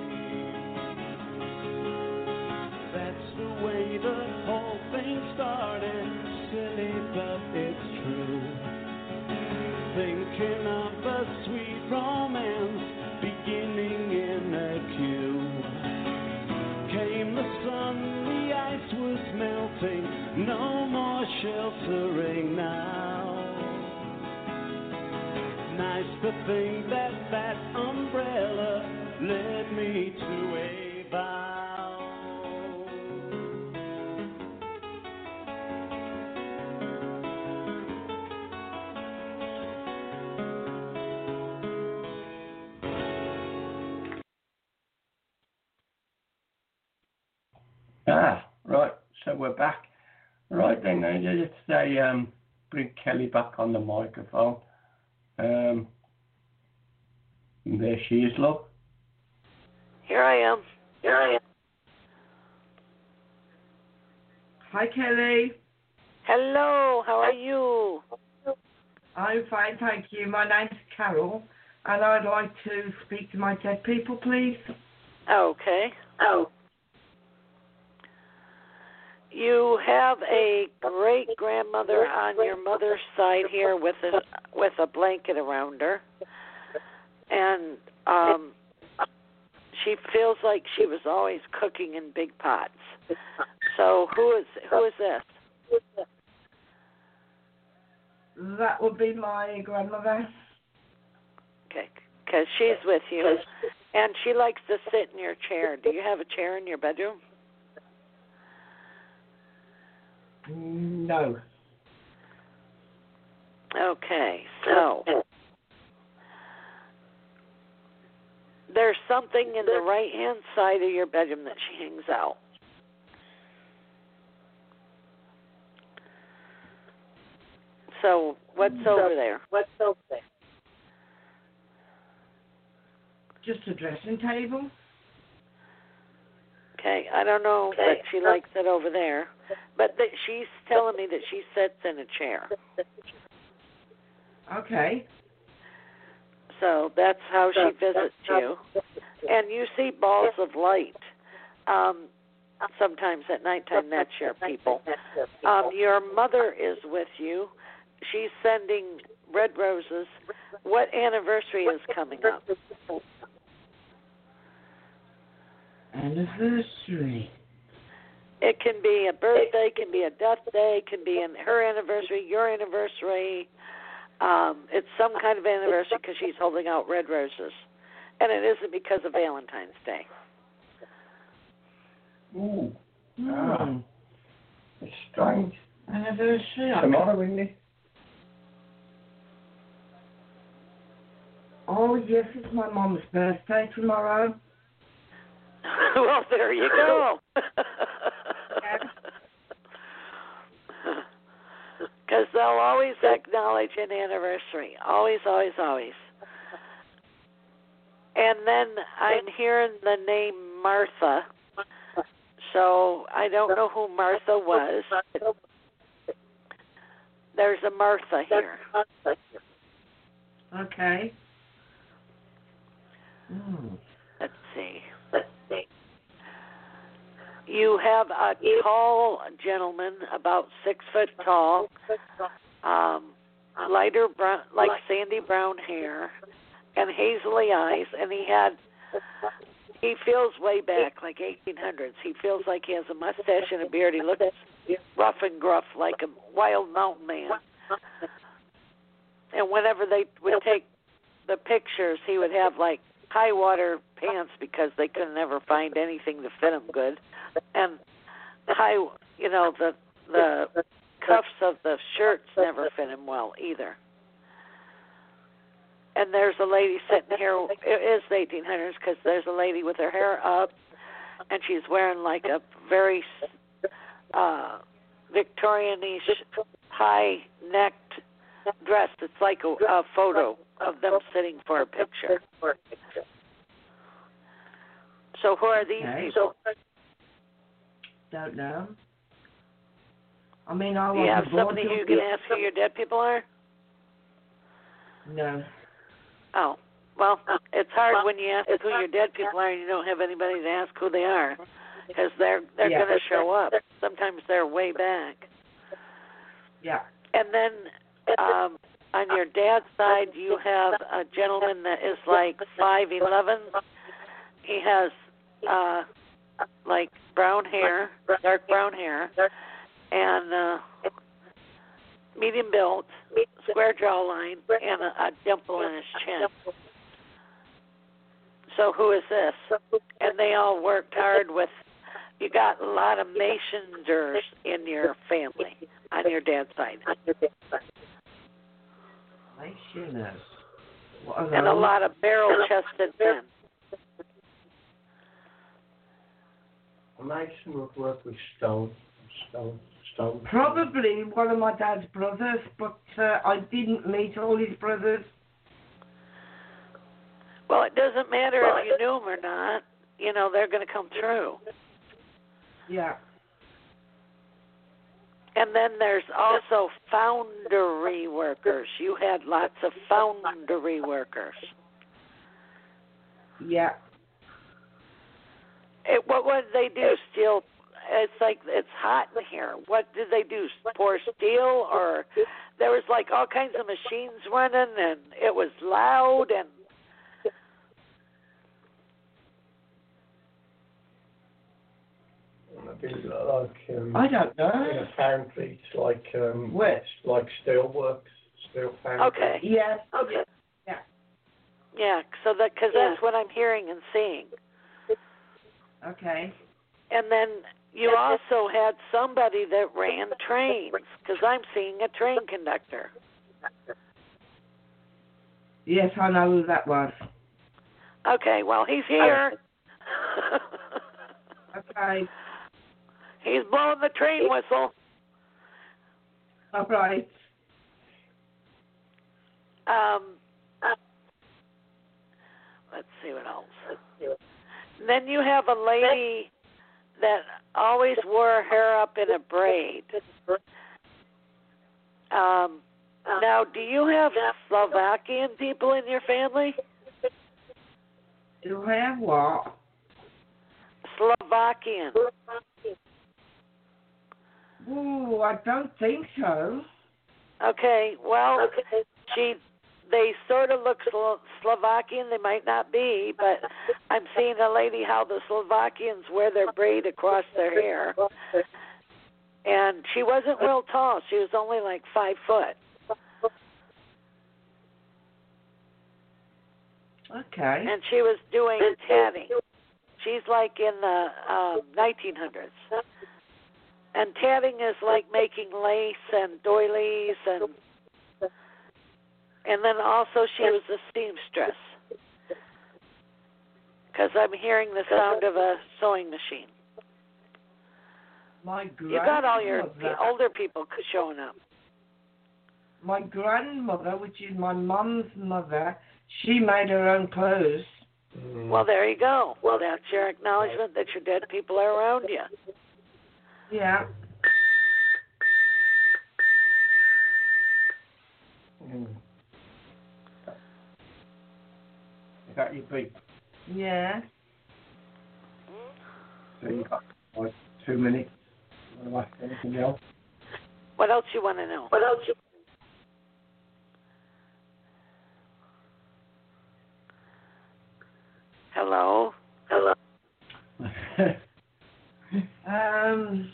That's the way the whole thing started. Silly, but it's true. Thinking of the sweet romance beginning in a queue. Came the sun, the ice was melting, no more sheltering now. Nice to think that that umbrella led me to a vow. Ah, right. So we're back. Right then, now let's say um, bring Kelly back on the microphone. Um, there she is, love. Here I am. Here I am. Hi, Kelly. Hello. How are you? I'm fine, thank you. My name's Carol, and I'd like to speak to my dead people, please. Okay. Oh. You have a great grandmother on your mother's side here with a with a blanket around her, and um, she feels like she was always cooking in big pots. So who is who is this? That would be my grandmother. Okay, because she's with you, and she likes to sit in your chair. Do you have a chair in your bedroom? No. Okay, so there's something in the right-hand side of your bedroom that she hangs out. So what's over there? What's over there? Just a dressing table. Okay, I don't know Okay. that she likes it over there, but that she's telling me that she sits in a chair. Okay. So that's how she visits you. And you see balls of light. Um, sometimes at nighttime, that's your people. Um, your mother is with you. She's sending red roses. What anniversary is coming up? Anniversary. It can be a birthday, can be a death day, can be an, her anniversary, your anniversary. Um, it's some kind of anniversary because she's holding out red roses. And it isn't because of Valentine's Day. Ooh. Mm. Ah. It's strange. Anniversary. Tomorrow, isn't it? Oh, yes, it's my mum's birthday tomorrow. Well, there you go. Because they'll always acknowledge an anniversary. Always, always, always. And then I'm hearing the name Martha. So I don't know who Martha was. There's a Martha here. Okay. Mm. Let's see. Let's see. You have a tall gentleman, about six foot tall, um, lighter brown, like sandy brown hair, and hazily eyes, and he had he feels way back, like eighteen hundreds. He feels like he has a mustache and a beard. He looks rough and gruff, like a wild mountain man. And whenever they would take the pictures, he would have like high water pants because they could never find anything to fit him good, and high, you know, the the cuffs of the shirts never fit him well either. And there's a lady sitting here. It is the eighteen hundreds because there's a lady with her hair up, and she's wearing like a very uh, Victorian-ish high-necked dress. It's like a, a photo of them sitting for a picture. So who are these Okay. people? Don't know. I mean, I Do you have wasn't born somebody till- who can ask who your dead people are? No. Oh, well, it's hard when you ask who your dead people are and you don't have anybody to ask who they are, because they're they're Yeah. going to show up. Sometimes they're way back. Yeah. And then um, on your dad's side, you have a gentleman that is like five eleven. He has uh, like brown hair, dark brown hair, and uh, medium built, square jawline, and a, a dimple in his chin. So who is this? And they all worked hard with. You got a lot of Masoners in your family on your dad's side, Masoners. What are and a those? lot of barrel-chested men. A Mason would work with stone, stone, stone. Probably one of my dad's brothers, but uh, I didn't meet all his brothers. Well, it doesn't matter if you knew them or not. You know, they're going to come through. Yeah. And then there's also foundry workers. You had lots of foundry workers. Yeah. It, what would they do? Steel? It's like it's hot in here. What did they do? Pour steel, or there was like all kinds of machines running, and it was loud and. Like, um, I don't know. In a foundry, it's like um, Where? like steel works, steel foundry. Okay. Yes. Okay. Yeah. Yeah. So that because that's what I'm hearing and seeing. Okay. And then you also had somebody that ran trains, because I'm seeing a train conductor. Yes, I know who that was. Okay, well, he's here. Okay. He's blowing the train whistle. All right. Um, let's see what else. And then you have a lady that always wore her hair up in a braid. Um, now, do you have Slovakian people in your family? You have what? Slovakian. Ooh, I don't think so. Okay, well, she, they sort of look Slo- Slovakian. They might not be, but I'm seeing a lady how the Slovakians wear their braid across their hair. And she wasn't real tall. She was only like five foot. Okay. And she was doing tatting. She's like in the um, nineteen hundreds. And tatting is like making lace and doilies, and and then also she was a seamstress. Because I'm hearing the sound of a sewing machine. My You got all your grandmother- older people showing up. My grandmother, which is my mum's mother, she made her own clothes. Mm. Well, there you go. Well, that's your acknowledgement that your dead people are around you. Yeah. Mm. Is that your beat? Yeah. So you got like two minutes. Want to ask anything else? What else you want to know? What else you? Hello? um,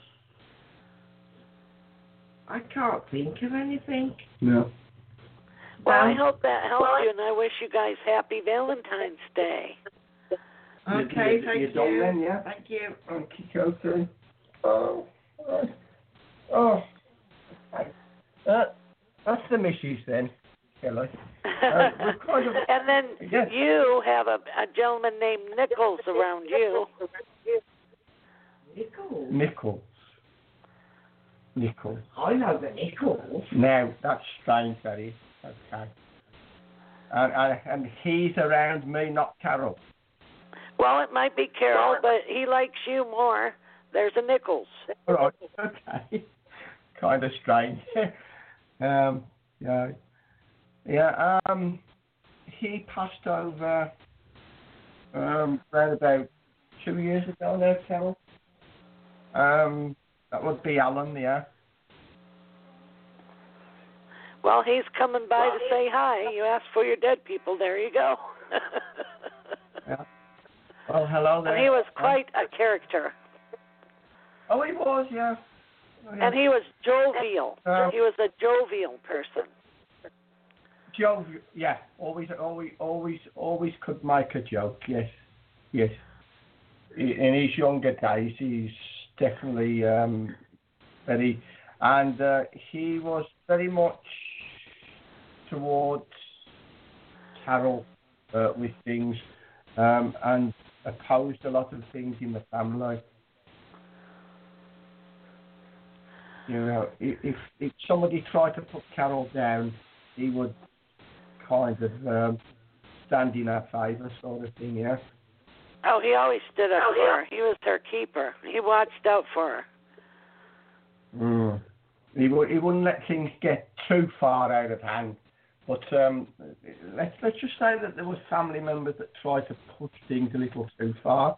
I can't think of anything. No. Well, I Um, hope that helps you, and I wish you guys happy Valentine's Day. Okay, you, thank you. you. Done then, yeah? Thank you. Okay, okay. Oh, oh, oh. Uh, that's the missus then, Kelly. Uh, we're kind of, and then yes. you have a, a gentleman named Nichols around you. Nichols. Nichols. Nichols. I know the Nichols. Now, that's strange, that is. Okay. And, and, and he's around me, not Carol. Well, it might be Carol, but he likes you more. There's a Nichols. All right, okay. Kind of strange. um, yeah. Yeah, um, he passed over um, around about two years ago now, Carol. Um, that would be Alan, yeah. Well, he's coming by to say hi. You asked for your dead people. There you go. Yeah. Well, hello there. And he was quite a character. Oh, he was, yeah. Oh, yeah. And he was jovial. Um, he was a jovial person. Joe, yeah, always, always, always, always could make a joke. Yes, yes. In his younger days, he's definitely um, very, and uh, he was very much towards Carol uh, with things, um, and opposed a lot of things in the family. You know, if if somebody tried to put Carol down, he would kind of um, stand in her favour, sort of thing, yeah. Oh, he always stood up for her. He was her keeper. He watched out for her. Mm. He, w- he wouldn't let things get too far out of hand. But um, let's let's just say that there were family members that tried to push things a little too far.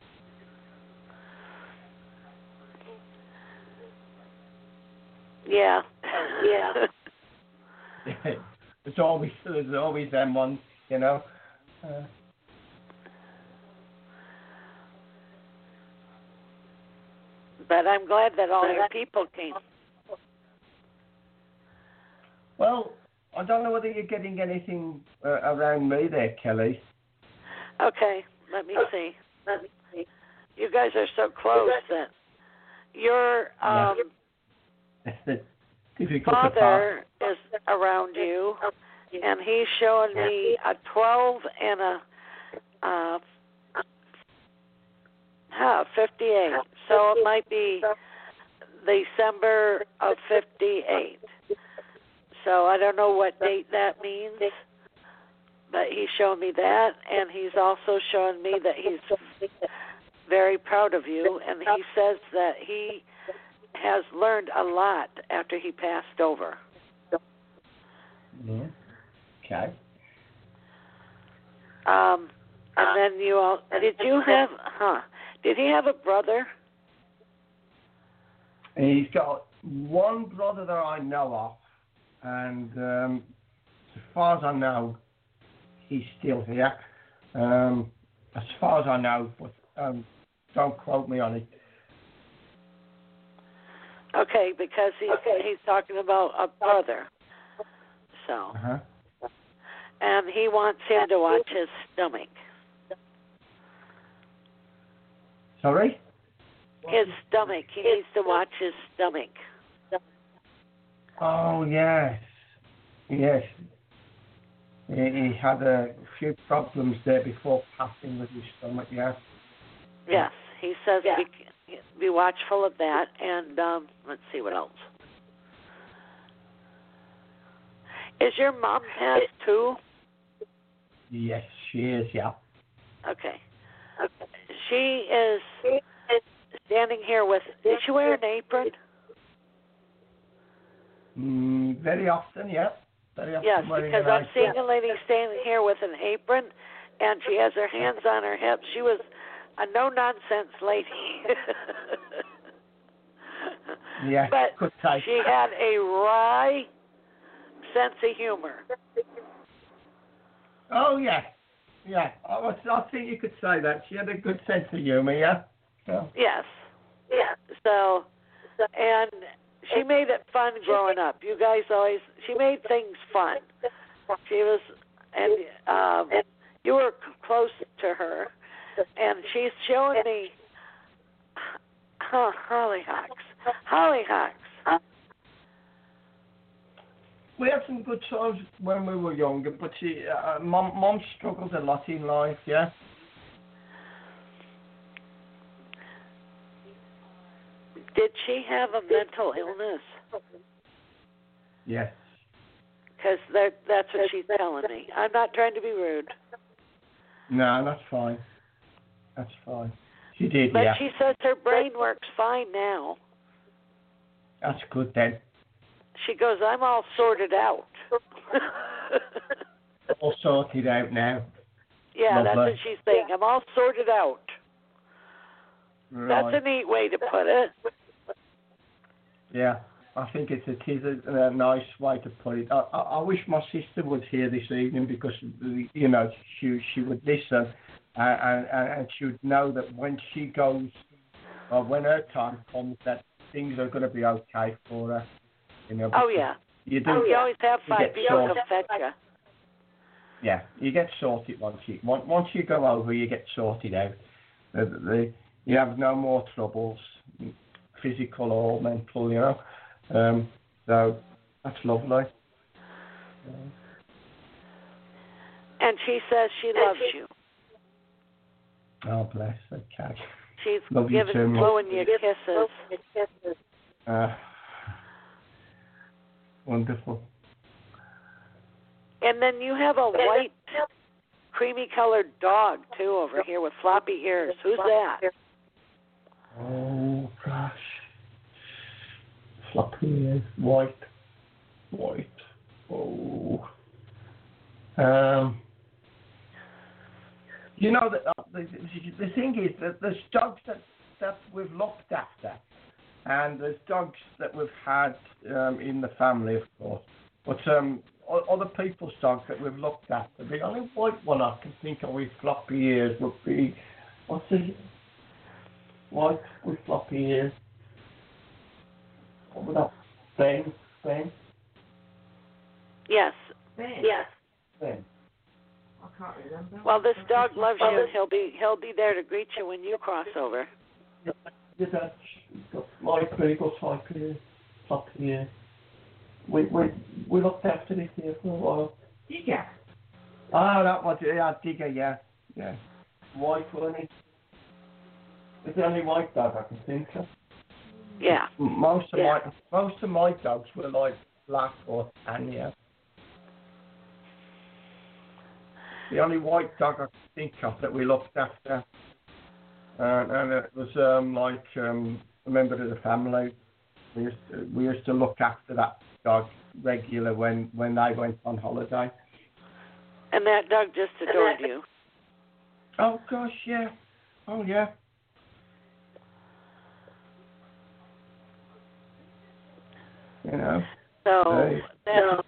Yeah, yeah. There's always there's always them ones, you know. Uh, But I'm glad that all your people came. well, I don't know whether you're getting anything uh, around me there, Kelly. Okay, let me see. Let me see. You guys are so close that your um, Yeah. Difficult to father is around you, and he's showing me a twelve and a uh, huh, fifty-eight. So it might be December of fifty-eight. So I don't know what date that means, but he's showing me that, and he's also showing me that he's very proud of you, and he says that he has learned a lot after he passed over. Yeah. Okay. Um, and then you all, did you have, huh, did he have a brother? And he's got one brother that I know of, and um, as far as I know, he's still here. Um, as far as I know, but um, don't quote me on it. Okay, because he's he's talking about a brother. So, Uh-huh. and he wants him to watch his stomach. Sorry? His stomach. He needs to watch his stomach. Oh, yes. Yes. He, he had a few problems there before passing with his stomach, yeah. Yes, he says be, be watchful of that. And um, let's see what else. Is your mom passed too? Yes, she is, yeah. Okay. Okay. She is standing here with. Did she wear an apron? Mm, very often, yeah. Very often. Yes, wearing because an I'm apron. seeing a lady standing here with an apron, and she has her hands on her hips. She was a no-nonsense lady. Yeah, but good type. she had a wry sense of humor. Oh, yeah. Yeah, I, was, I think you could say that. She had a good sense of humour, yeah? Yeah. Yes. Yeah. So, and she made it fun growing up. You guys always, she made things fun. She was, and um, you were c- close to her, and she's showing me huh, hollyhocks. Hollyhocks. We had some good times when we were younger, but she, uh, mom, mom struggled a lot in life, yeah? Did she have a mental illness? Yes. Because that, that's what she's telling me. I'm not trying to be rude. No, that's fine. That's fine. She did, But yeah. she says her brain works fine now. That's good then. She goes, I'm all sorted out. All sorted out now. Yeah, Lovely. that's what she's saying. I'm all sorted out. Right. That's a neat way to put it. Yeah, I think it's it is a, a nice way to put it. I, I, I wish my sister was here this evening because, you know, she she would listen and, and, and she would know that when she goes, or when her time comes, that things are going to be okay for her. You know, Oh, yeah. You do. Oh, you always have you five get people sorted. come fetch you. Yeah, you get sorted once you once, once you go over, you get sorted out. The, the, you have no more troubles, physical or mental, you know. Um, so that's lovely. And she says she loves you. Oh, bless. Okay. She's Love you giving, too, Mum. blowing you kisses. Uh, wonderful. And then you have a white, creamy-colored dog, too, over here with floppy ears. Who's that? Oh, gosh. Floppy ears. White. White. Oh. Um. You know, the, uh, the, the thing is that there's dogs that, that we've looked after, and there's dogs that we've had um, in the family, of course. But um, other people's dogs that we've looked after, the only white one I can think of with floppy ears would be, what's it? White with floppy ears. What was that? Ben? Ben? Yes. Ben. Yes. Ben. I can't remember. Well, this dog loves you, and he'll be he'll be there to greet you when you cross over. Yeah, that's got light people type ears, floppy ears. We we we looked after this here for a while. Digger. Ah, that was it. Yeah, Digger. Yeah, yeah. White, wasn't it? It's the only white dog I can think of. Yeah. Most of Yeah. my most of my dogs were like black or tan. Yeah. The only white dog I can think of that we looked after, uh, and it was um, like um, a member of the family. We used to, we used to look after that dog regular when, when they went on holiday. And that dog just adored you. Oh gosh, yeah. Oh yeah. You know. So, Hey. that's,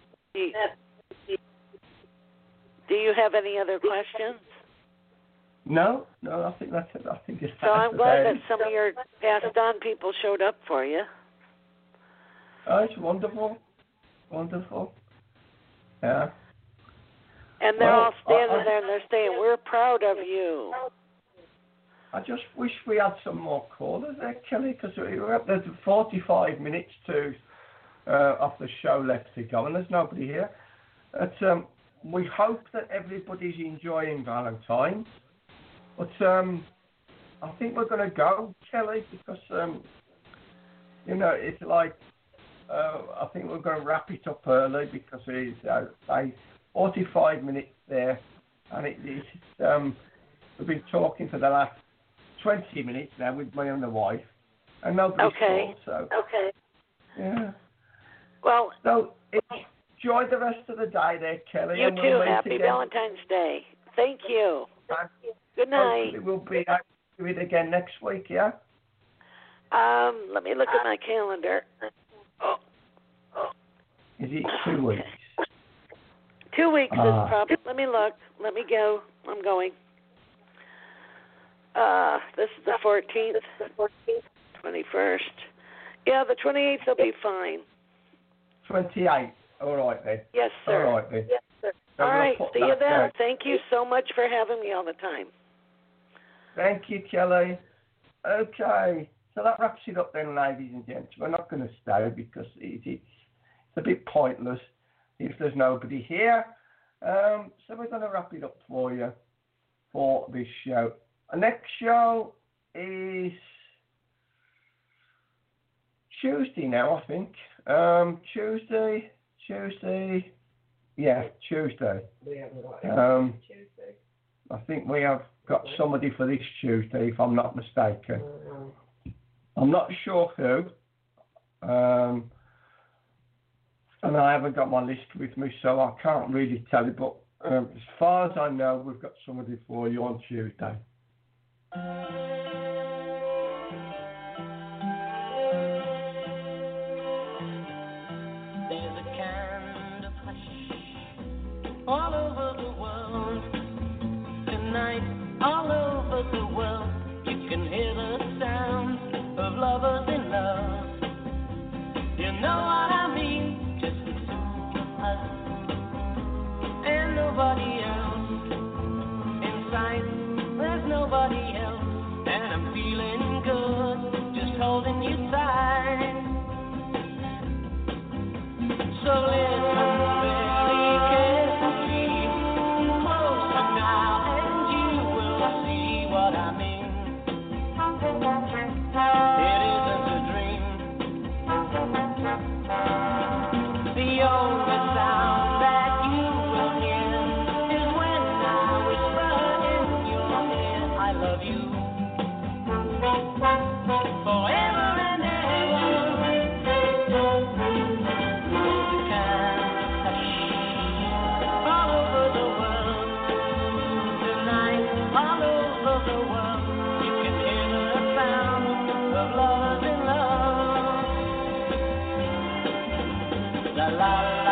do you have any other questions? No, no, I think that's it. I think it's. So I'm glad that some of your passed on people showed up for you. Oh, it's wonderful, wonderful. Yeah. And they're Well, all standing I- I- there and they're saying, "We're proud of you." I just wish we had some more callers there, Kelly, because we're up there to forty-five minutes to uh, off the show left to go, and there's nobody here. But um, we hope that everybody's enjoying Valentine's. But um, I think we're going to go, Kelly, because um, you know it's like uh, I think we're going to wrap it up early because it's uh, say forty-five minutes there, and it, it's um, we've been talking for the last twenty minutes now with me and the wife, and nobody's Okay. called, so Okay. yeah. Well, So enjoy the rest of the day there, Kelly. you and too. we'll meet Happy again. Valentine's Day. Thank you. And Good night. hopefully we'll be able to do it again next week, yeah? Um, let me look at my calendar. Oh, Is it two weeks? two weeks Ah. is probably. Let me look. Let me go. I'm going. Uh, this is the fourteenth. twenty-first. Yeah, the twenty-eighth will be fine. twenty-eight. All right then. Yes, sir. All right then. Yes, sir. So all we'll right. put See that you then. down. Thank you so much for having me all the time. Thank you, Kelly. Okay. So that wraps it up then, ladies and gents. We're not going to stay because it, it's, it's a bit pointless if there's nobody here. Um, so we're going to wrap it up for you for this show. Our next show is Tuesday now, I think. Um, Tuesday, Tuesday, yeah, Tuesday. Um, I think we have got somebody for this Tuesday, if I'm not mistaken. I'm not sure who. Um, and I haven't got my list with me, so I can't really tell you. But um, as far as I know, we've got somebody for you on Tuesday. There's a kind of hush all over the world tonight, all over the world. You can hear the sound of lovers in love. You know what I mean? Just the two of us and nobody else in sight. There's nobody else, and I'm feeling good, just holding you tight. So listen very carefully, closer now, and you will see what I mean. It isn't a dream. The only sound that you will hear is when I whisper in your ear, I love you forever and ever. There's a kind of hush all over the world tonight, all over the world. You can hear the sound of lovers in love. La la.